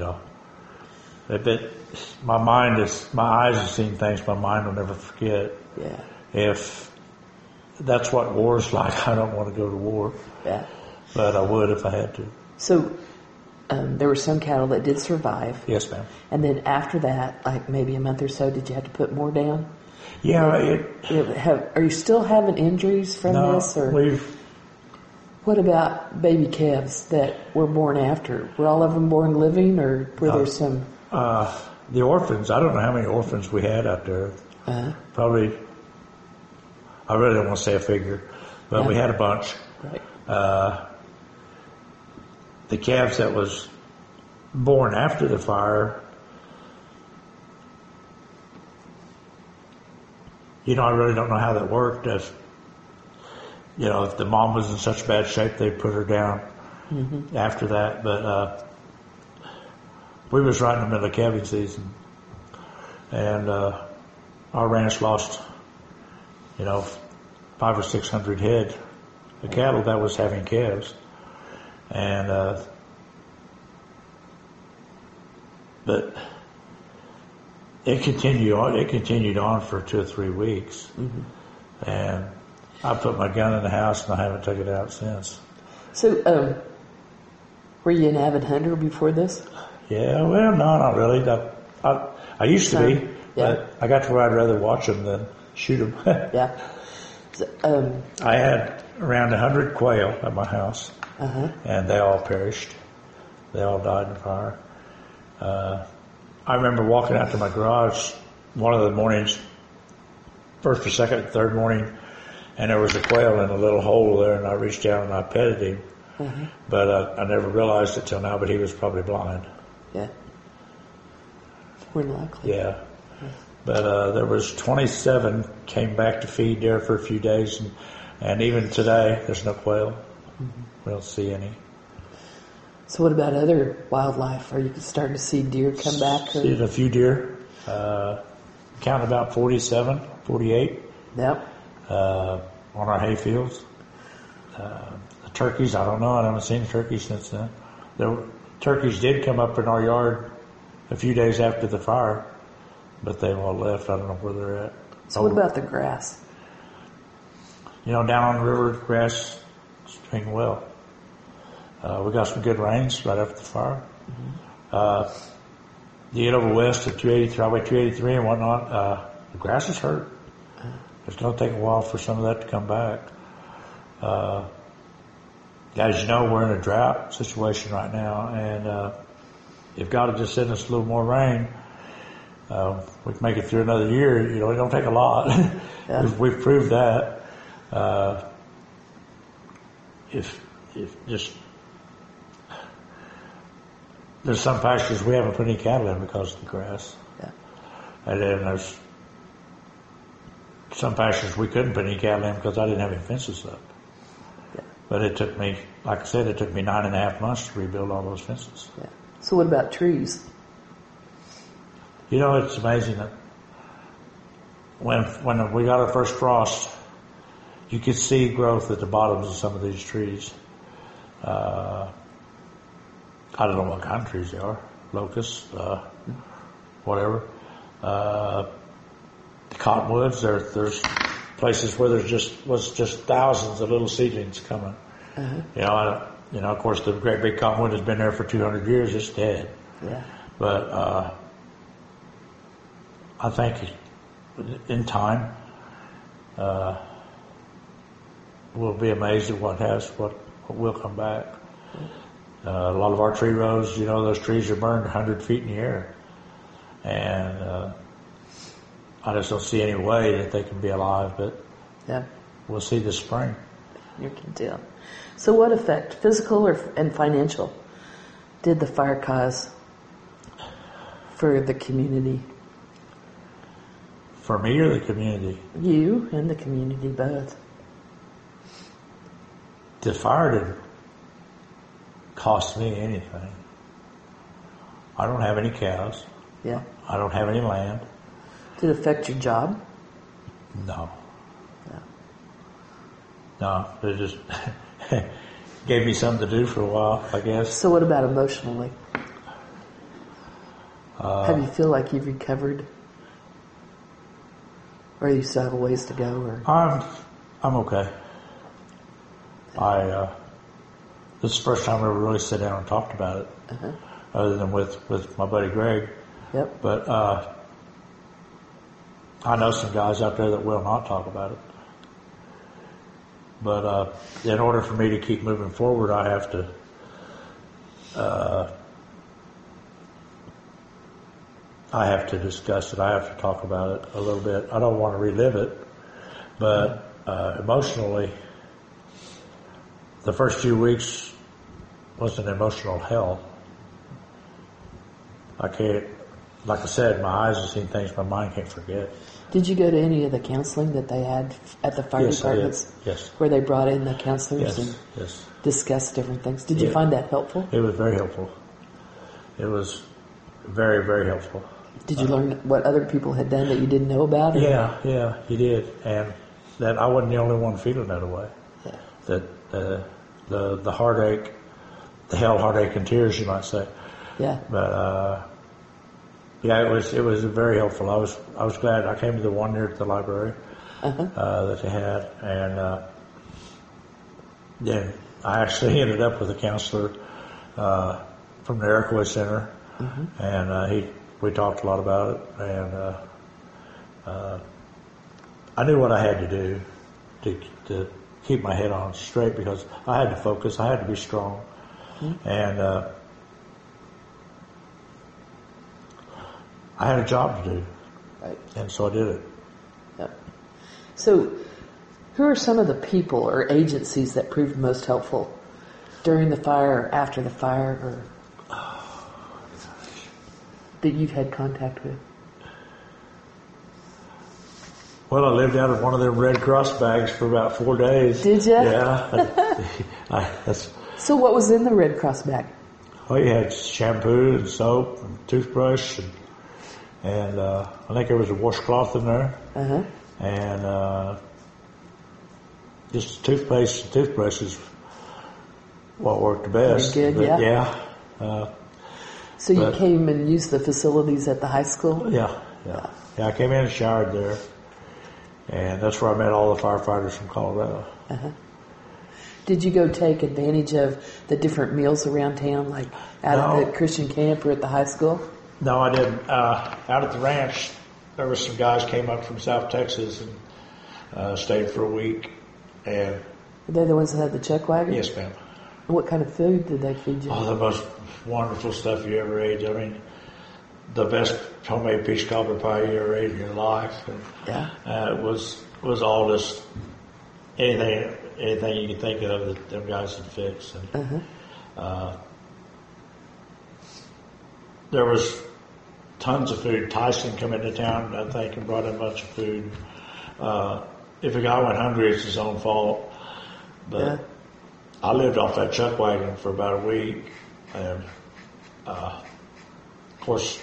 my eyes have seen things my mind will never forget. Yeah. If that's what war's like, I don't want to go to war. Yeah. But I would if I had to. So there were some cattle that did survive. Yes, ma'am. And then after that, like maybe a month or so, did you have to put more down? Yeah. Are you still having injuries from this? Or what about baby calves that were born after? Were all of them born living, or were there some? The orphans, I don't know how many orphans we had out there. Probably, I really don't want to say a figure, but we had a bunch. Right. The calves that was born after the fire, I really don't know how that worked. If the mom was in such bad shape, they put her down after that. But we was right in the middle of calving season, and our ranch lost, 500 or 600 head of cattle that was having calves, and but it continued on. It continued on for 2 or 3 weeks, and I put my gun in the house and I haven't took it out since. So, were you an avid hunter before this? Yeah, well, no, not really. I used to be, but I got to where I'd rather watch them than shoot them. Yeah. So, I had around 100 quail at my house, and they all perished. They all died in the fire. I remember walking out to my garage one of the mornings, first or second, third morning, and there was a quail in a little hole there, and I reached down and I petted him. But I never realized it till now, but he was probably blind. Yeah. More than likely. Yeah. But there was 27 came back to feed there for a few days, and even today there's no quail. We don't see any. So what about other wildlife? Are you starting to see deer come back? Or? Seen a few deer. Count about 47, 48. Yep. On our hay fields. The turkeys, I don't know. I haven't seen the turkeys since then. Turkeys did come up in our yard a few days after the fire, but they all left. I don't know where they're at. So what about the grass? Down on the river, grass is doing well. We got some good rains right after the fire. You get over west of Highway 283 and whatnot, the grass is hurt. It's going to take a while for some of that to come back. As you know, we're in a drought situation right now, and if God had just sent us a little more rain, we can make it through another year. It don't take a lot. Yeah. We've proved that. If just there's some pastures we haven't put any cattle in because of the grass. Yeah. And then there's some pastures we couldn't put any cattle in because I didn't have any fences up. Yeah. But it took me, like I said, 9.5 months to rebuild all those fences. Yeah. So what about trees? It's amazing that when we got our first frost, you could see growth at the bottoms of some of these trees. I don't know what kind of trees they are. Locusts, whatever. The cottonwoods, there's places where was just thousands of little seedlings coming. Of course, the great big cottonwood has been there for 200 years. It's dead. Yeah. But I think in time, we'll be amazed at what will come back. A lot of our tree rows, those trees are burned 100 feet in the air. And I just don't see any way that they can be alive, but we'll see this spring. You can tell. So what effect, physical and financial, did the fire cause for the community? For me or the community? You and the community both. The fire didn't cost me anything. I don't have any cows. Yeah. I don't have any land. Did it affect your job? No. Yeah. No, it just gave me something to do for a while, I guess. So what about emotionally? Have you feel like you've recovered? Or you still have a ways to go? Or I'm okay. This is the first time I ever really sat down and talked about it, other than with my buddy Greg. Yep. But I know some guys out there that will not talk about it. But in order for me to keep moving forward, I have to discuss it. I have to talk about it a little bit. I don't want to relive it, but emotionally, the first few weeks was an emotional hell. I can't, like I said, my eyes have seen things my mind can't forget. Did you go to any of the counseling that they had at the fire departments? I did. Yes. Where they brought in the counselors and discussed different things? Did you find that helpful? It was very helpful. It was very, very helpful. Did you learn what other people had done that you didn't know about? Or? Yeah, you did. And that I wasn't the only one feeling that way. Yeah. That the heartache, the hell, heartache and tears, you might say. Yeah. But it was very helpful. I was glad. I came to the one year at the library that they had, and then I actually ended up with a counselor from the Iroquois Center, and we talked a lot about it, and I knew what I had to do to keep my head on straight, because I had to focus. I had to be strong, and I had a job to do, right? And so I did it. Yep. So, who are some of the people or agencies that proved most helpful during the fire or after the fire, or that you've had contact with? Well, I lived out of one of them Red Cross bags for about 4 days. Did you? Yeah. So what was in the Red Cross bag? Well, you had shampoo and soap and toothbrush, and I think there was a washcloth in there, and just toothpaste and toothbrushes. What worked the best? Pretty good, yeah. So you came and used the facilities at the high school? Yeah. I came in and showered there, and that's where I met all the firefighters from Colorado. Did you go take advantage of the different meals around town, like out at the Christian camp or at the high school? No, I didn't. Out at the ranch, there were some guys came up from South Texas and stayed for a week. And were they the ones that had the chuck wagon? Yes, ma'am. And what kind of food did they feed you? Oh, the most wonderful stuff you ever ate. I mean, the best homemade peach cobbler pie you ever ate in your life. And, it was all just anything you could think of that them guys had fixed. And, there was tons of food. Tyson come into town, I think, and brought in a bunch of food. If a guy went hungry, it's his own fault. But I lived off that chuck wagon for about a week, and of course,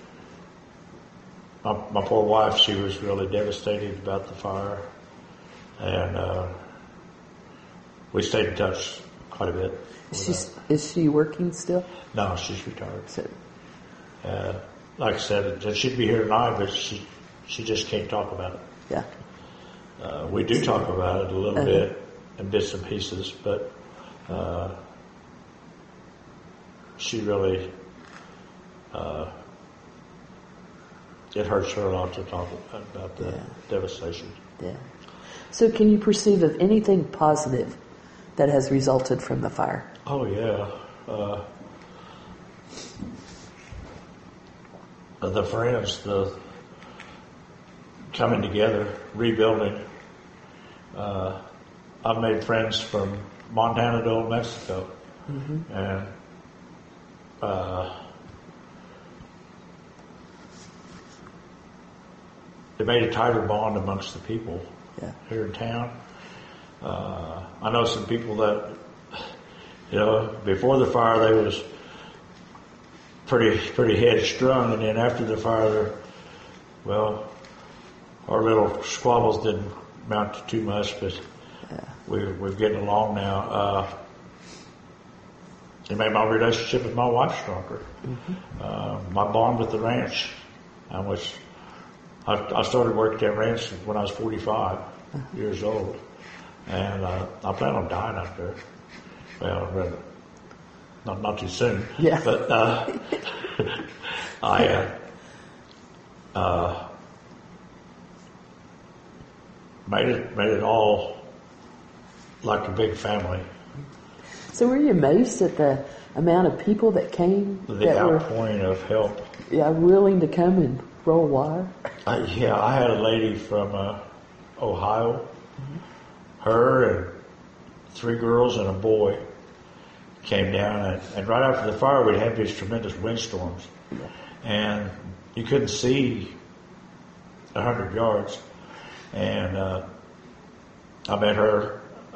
my poor wife, she was really devastated about the fire, and we stayed in touch quite a bit. Is she working still? No, she's retired. So, like I said, she'd be here tonight, but she just can't talk about it. Yeah. We do talk about it a little bit in bits and pieces, but she really, it hurts her a lot to talk about the devastation. Yeah. So can you perceive of anything positive that has resulted from the fire? Oh, yeah. The friends, the coming together, rebuilding. I've made friends from Montana to Old Mexico, and it made a tighter bond amongst the people here in town. I know some people that, before the fire they was pretty headstrong. And then after the fire, well, our little squabbles didn't amount to too much, but we're getting along now. It made my relationship with my wife stronger. My bond with the ranch, which I started working at that ranch when I was 45 years old, and I plan on dying out there. Well, rather, not too soon. Yeah. But I made it all like a big family. So were you amazed at the amount of people that came? The outpouring of help. Yeah, willing to come and roll wire? I had a lady from Ohio. Her and 3 girls and a boy came down, and right after the fire we'd had these tremendous windstorms. And you couldn't see 100 yards. And I met her.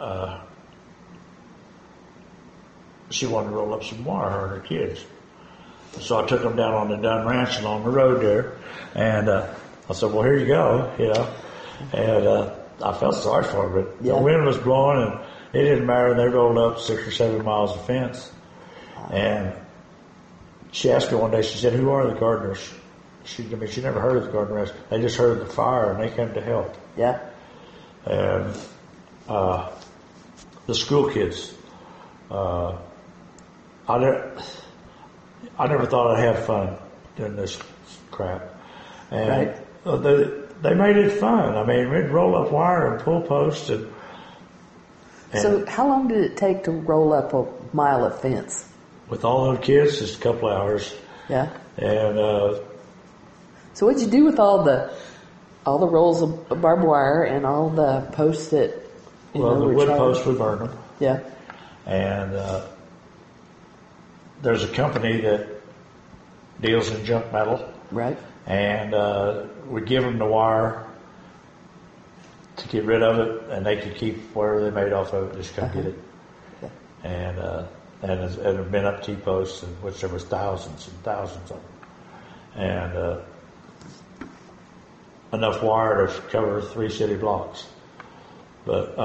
She wanted to roll up some wire, her and her kids. So I took them down on the Dunn Ranch along the road there, and I said, well, here you go, And I felt sorry for her, but the wind was blowing, and it didn't matter. They rolled up 6 or 7 miles of fence. And she asked me one day, she said, who are the gardeners? She never heard of the gardeners. They just heard of the fire, and they came to help. Yeah. And the school kids, I never thought I'd have fun doing this crap. And they made it fun. I mean, we'd roll up wire and pull posts. And so how long did it take to roll up a mile of fence? With all those kids, just a couple hours. Yeah. And so what'd you do with all the rolls of barbed wire and all the posts that the wood posts, we burned them. Yeah. And there's a company that deals in junk metal. Right. And we give them the wire to get rid of it, and they could keep whatever they made off of it, just come get it. Yeah. And it had been up T-posts, in which there was thousands and thousands of them. And enough wire to cover 3 city blocks. But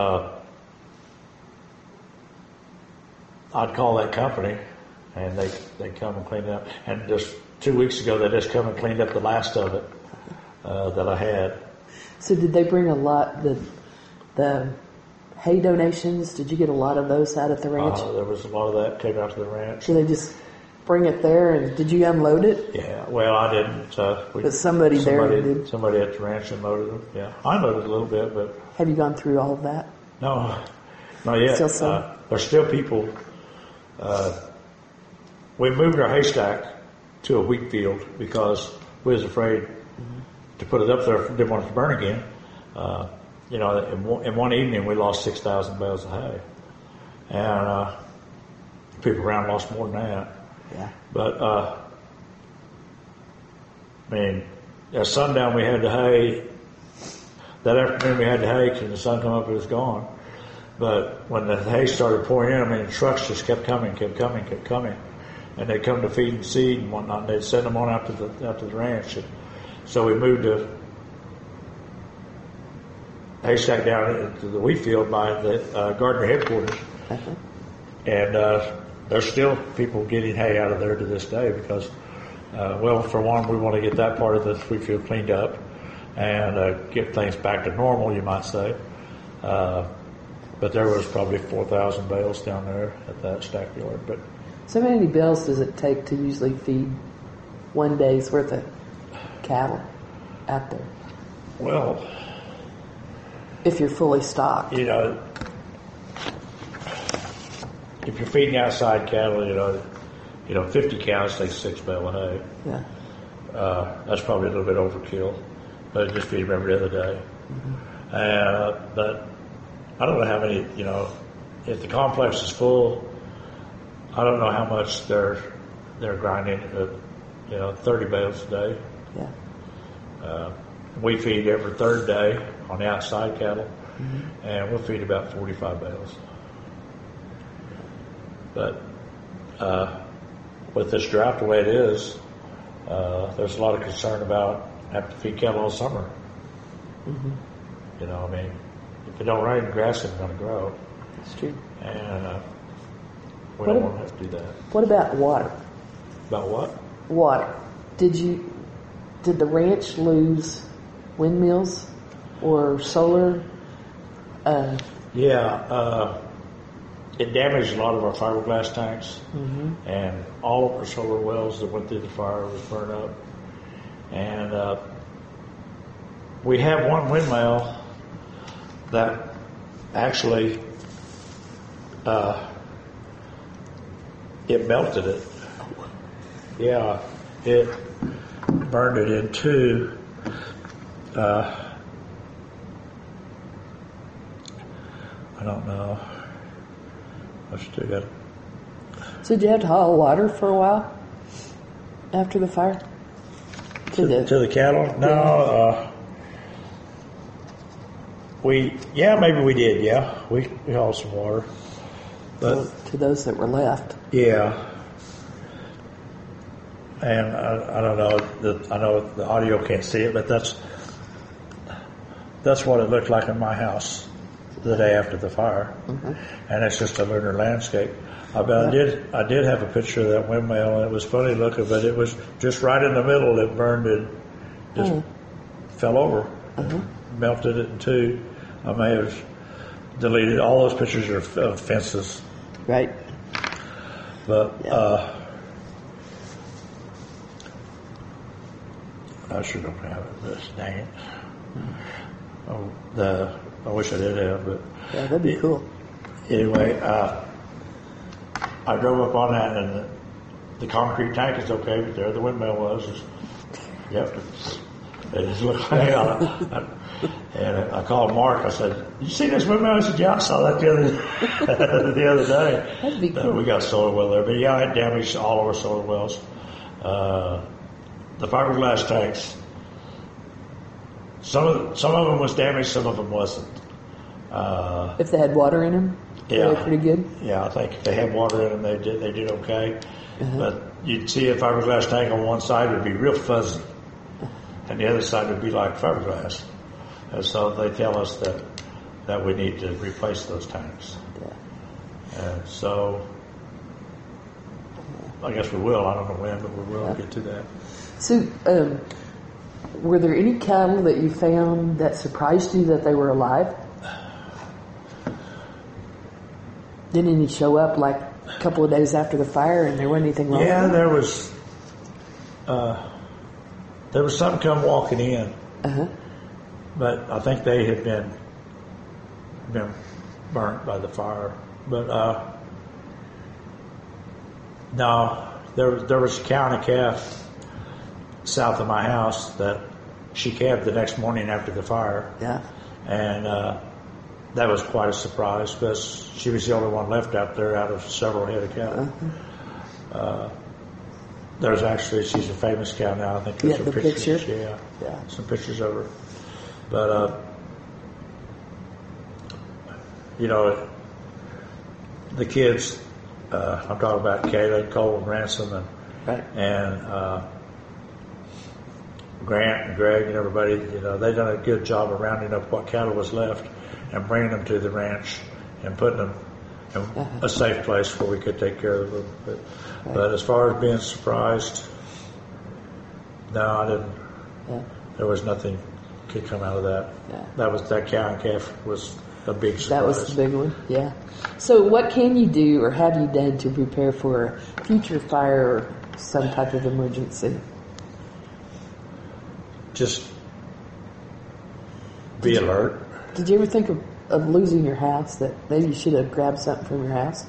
I'd call that company, and they come and clean it up. And just 2 weeks ago, they just come and cleaned up the last of it that I had. So did they bring a lot, the hay donations, did you get a lot of those out at the ranch? There was a lot of that came out to the ranch. So they just bring it there, and did you unload it? Yeah, well, I didn't. But somebody there did? Somebody at the ranch unloaded them, yeah. I unloaded a little bit, but... Have you gone through all of that? No, not yet. Still some? There's still people... we moved our haystack to a wheat field because we was afraid to put it up there, didn't want it to burn again. In one evening we lost 6,000 bales of hay. And people around lost more than that. Yeah. But, at sundown we had the hay. That afternoon we had the hay, because the sun come up, it was gone. But when the hay started pouring in, the trucks just kept coming. And they'd come to feed and seed and whatnot, and they'd send them on out to the ranch. And so we moved the haystack down to the wheat field by the Gardner headquarters. And there's still people getting hay out of there to this day because, for one, we want to get that part of the wheat field cleaned up and get things back to normal, you might say. But there was probably 4,000 bales down there at that stack yard. But so how many bales does it take to usually feed one day's worth of cattle out there? Well, if you're fully stocked. If you're feeding outside cattle, 50 cows takes 6 bales of hay. Yeah. That's probably a little bit overkill, but just feed them every other day. But I don't know how many, if the complex is full, I don't know how much they're grinding, 30 bales a day. Yeah. We feed every third day on the outside cattle, and we'll feed about 45 bales. But with this drought the way it is, there's a lot of concern about having to feed cattle all summer. Mm-hmm. You know, I mean, if it don't rain, grass isn't going to grow. That's true. And we don't want to have to do that. What about water? About what? Water. Did the ranch lose windmills or solar? It damaged a lot of our fiberglass tanks, Mm-hmm. and all of our solar wells that went through the fire was burned up. And we have one windmill that actually it melted it. Yeah, it burned it in two. I don't know. I still got. So did you have to haul water for a while after the fire? To the cattle? No. Maybe we did. Yeah, we hauled some water. But to those that were left. yeah. And I don't know. I know the audio can't see it, but that's what it looked like in my house the day after the fire, Mm-hmm. and it's just a lunar landscape. But I did have a picture of that windmill, and it was funny looking, but it was just right in the middle. It burned it, just fell over, melted it in two. I may have deleted all those pictures of fences, Right. but Yeah. I sure don't have it. This dang it. I wish I did have, but Yeah, that'd be cool. anyway, I drove up on that, and the concrete tank is okay, but there the windmill was. Yep, it just looked like. And I called Mark. I said, "Did you see this windmill?" He said, "Yeah, I saw that the other day." That'd be cool. We got solar well there, but yeah, it damaged all of our solar wells. The fiberglass tanks. Some of them was damaged, some of them wasn't. If they had water in them, Yeah. they were pretty good. Yeah, I think if they had water in them, they did okay. But you'd see a fiberglass tank on one side would be real fuzzy, and the other side would be like fiberglass. And so they tell us that we need to replace those tanks. Yeah. And so I guess we will. I don't know when, but we will get to that. So, were there any cattle that you found that surprised you that they were alive? Did any show up like a couple of days after the fire and there wasn't anything wrong Yeah, with them? there was some come walking in, Uh-huh. but I think they had been burnt by the fire. But no, there was a cow and a calf south of my house that she calved the next morning after the fire, Yeah. and that was quite a surprise because she was the only one left out there out of several head of cattle. There's actually, she's a famous cow now. I think there's some the pictures. picture? Yeah. Some pictures of her. But the kids. I'm talking about Kayla, Cole, and Ransom, Right. and Grant and Greg and everybody. They done a good job of rounding up what cattle was left and bringing them to the ranch and putting them in a safe place where we could take care of them. But as far as being surprised, no, I didn't. Yeah. There was nothing could come out of that. Yeah. That cow and calf was a big surprise. That was the big one, yeah. So what can you do or have you done to prepare for a future fire or some type of emergency? Just be alert. Did you ever think of losing your house, that maybe you should have grabbed something from your house?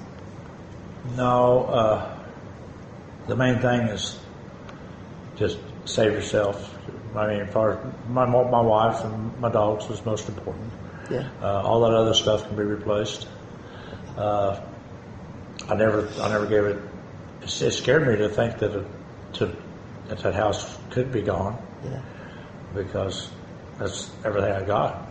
No, the main thing is just save yourself. I mean, my wife and my dogs was most important. Yeah. All that other stuff can be replaced. I never gave it. It scared me to think that that house could be gone. Yeah. Because that's everything I got.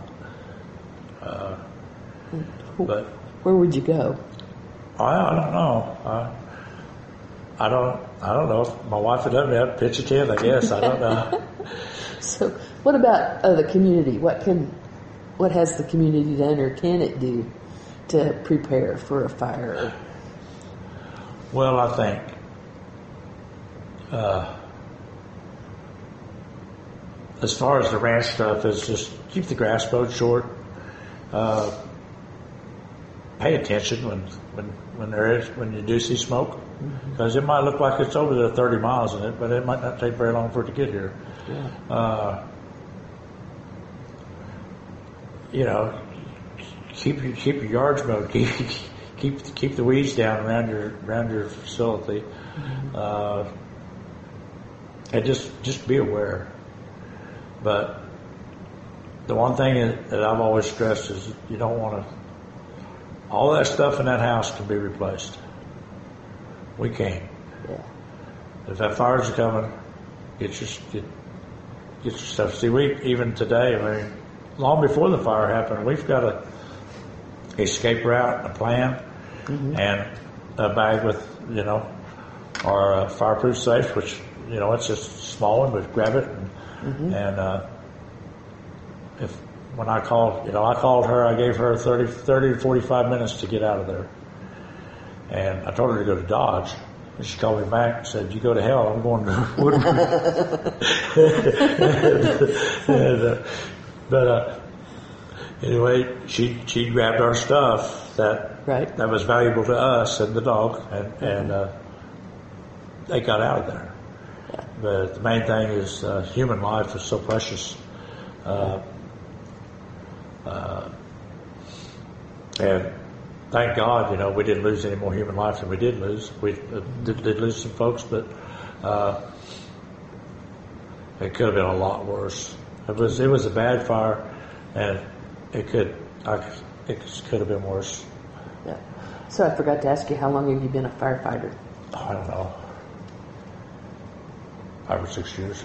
But where would you go? I don't know. I don't know if my wife would let me up pitch a tent. I guess I don't know. So, what about the community? What has the community done, or can it do to prepare for a fire? Well, I think as far as the ranch stuff is just keep the grass boat short. Pay attention when you do see smoke, because it might look like it's over there 30 miles in it, but it might not take very long for it to get here. Yeah. Keep your yards mowed. Keep the weeds down around your facility, and just be aware. But the one thing that I've always stressed is you don't want to. All that stuff in that house can be replaced. We can. Yeah. If that fire's coming, get your stuff. See, even today, I mean, long before the fire happened, we've got a escape route, a plan, and a bag with our fireproof safe, which it's just a small one, but grab it and when I called her, I gave her 30 to 45 minutes to get out of there. And I told her to go to Dodge. And she called me back and said, "You go to hell, I'm going to Woodward." But anyway, she grabbed our stuff that was valuable to us and the dog, and they got out of there. Yeah. But the main thing is human life is so precious. And thank God, we didn't lose any more human life than we did lose. We did lose some folks, but it could have been a lot worse. It was a bad fire, and it could have been worse. Yeah. So I forgot to ask you, how long have you been a firefighter? I don't know, 5 or 6 years,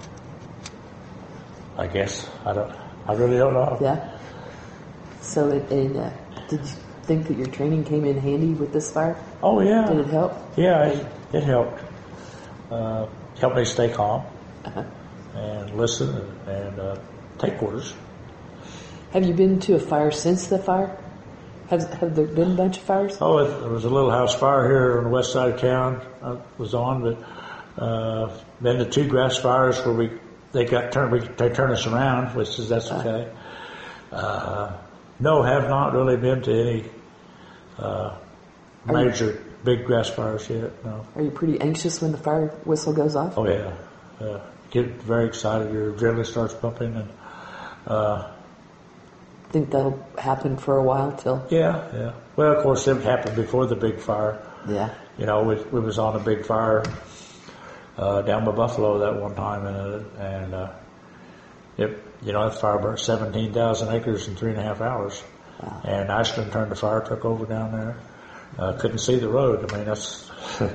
I guess. I really don't know. Yeah. So, did you think that your training came in handy with this fire? Oh, yeah. Did it help? Yeah, it helped. Helped me stay calm and listen and take orders. Have you been to a fire since the fire? Have there been a bunch of fires? Oh, there was a little house fire here on the west side of town I was on, but then the 2 grass fires where they turned us around, which is that's okay. No, have not really been to any major big grass fires yet. No. Are you pretty anxious when the fire whistle goes off? Oh yeah, get very excited. Your adrenaline starts pumping, and think that'll happen for a while till. Yeah. Well, of course, it happened before the big fire. Yeah. We was on a big fire down by Buffalo that one time, and that fire burned 17,000 acres in 3.5 hours. Wow. And Ashland turned the fire truck over down there. Couldn't see the road. I mean, that's,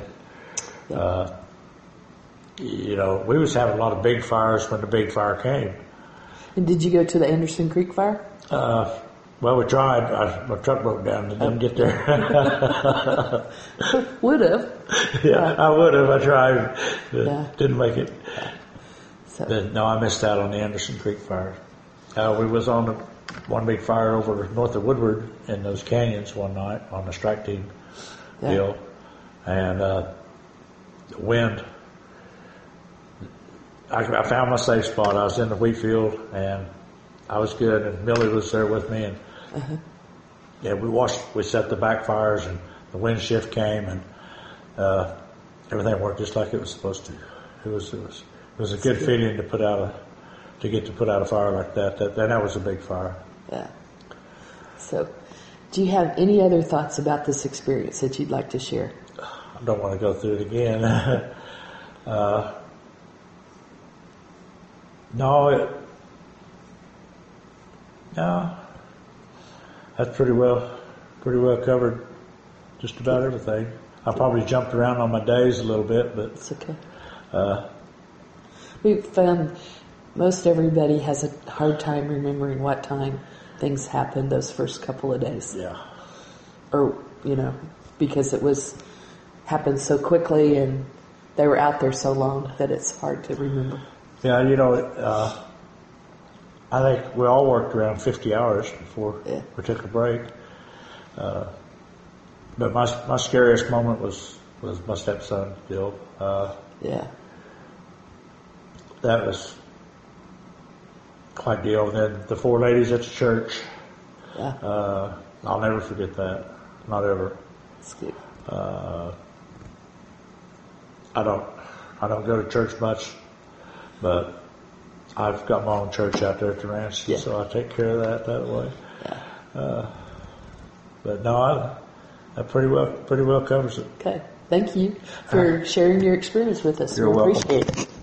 we was having a lot of big fires when the big fire came. And did you go to the Anderson Creek fire? Well, we tried. My truck broke down and didn't get there. Would have. Yeah, I would have. I tried. Didn't make it. So. No, I missed out on the Anderson Creek fire. We was on one big fire over north of Woodward in those canyons one night on the strike team deal. And the wind, I found my safe spot. I was in the wheat field, and I was good, and Millie was there with me, and we set the backfires, and the wind shift came, and everything worked just like it was supposed to. It was a good feeling to put out a fire like that. That was a big fire. Yeah. So, do you have any other thoughts about this experience that you'd like to share? I don't want to go through it again. No, that's pretty well covered just about everything. I probably jumped around on my days a little bit, but it's okay. We found most everybody has a hard time remembering what time things happened those first couple of days. Yeah. Or, because it was happened so quickly, and they were out there so long that it's hard to remember. Yeah, I think we all worked around 50 hours before we took a break. But my scariest moment was my stepson, Bill. That was quite a deal. And then the 4 ladies at the church. I'll never forget that. Not ever. That's good. I don't go to church much, but I've got my own church out there at the ranch, so I take care of that way. But no, that pretty well covers it. Okay. Thank you for sharing your experience with us. You're we welcome. appreciate it.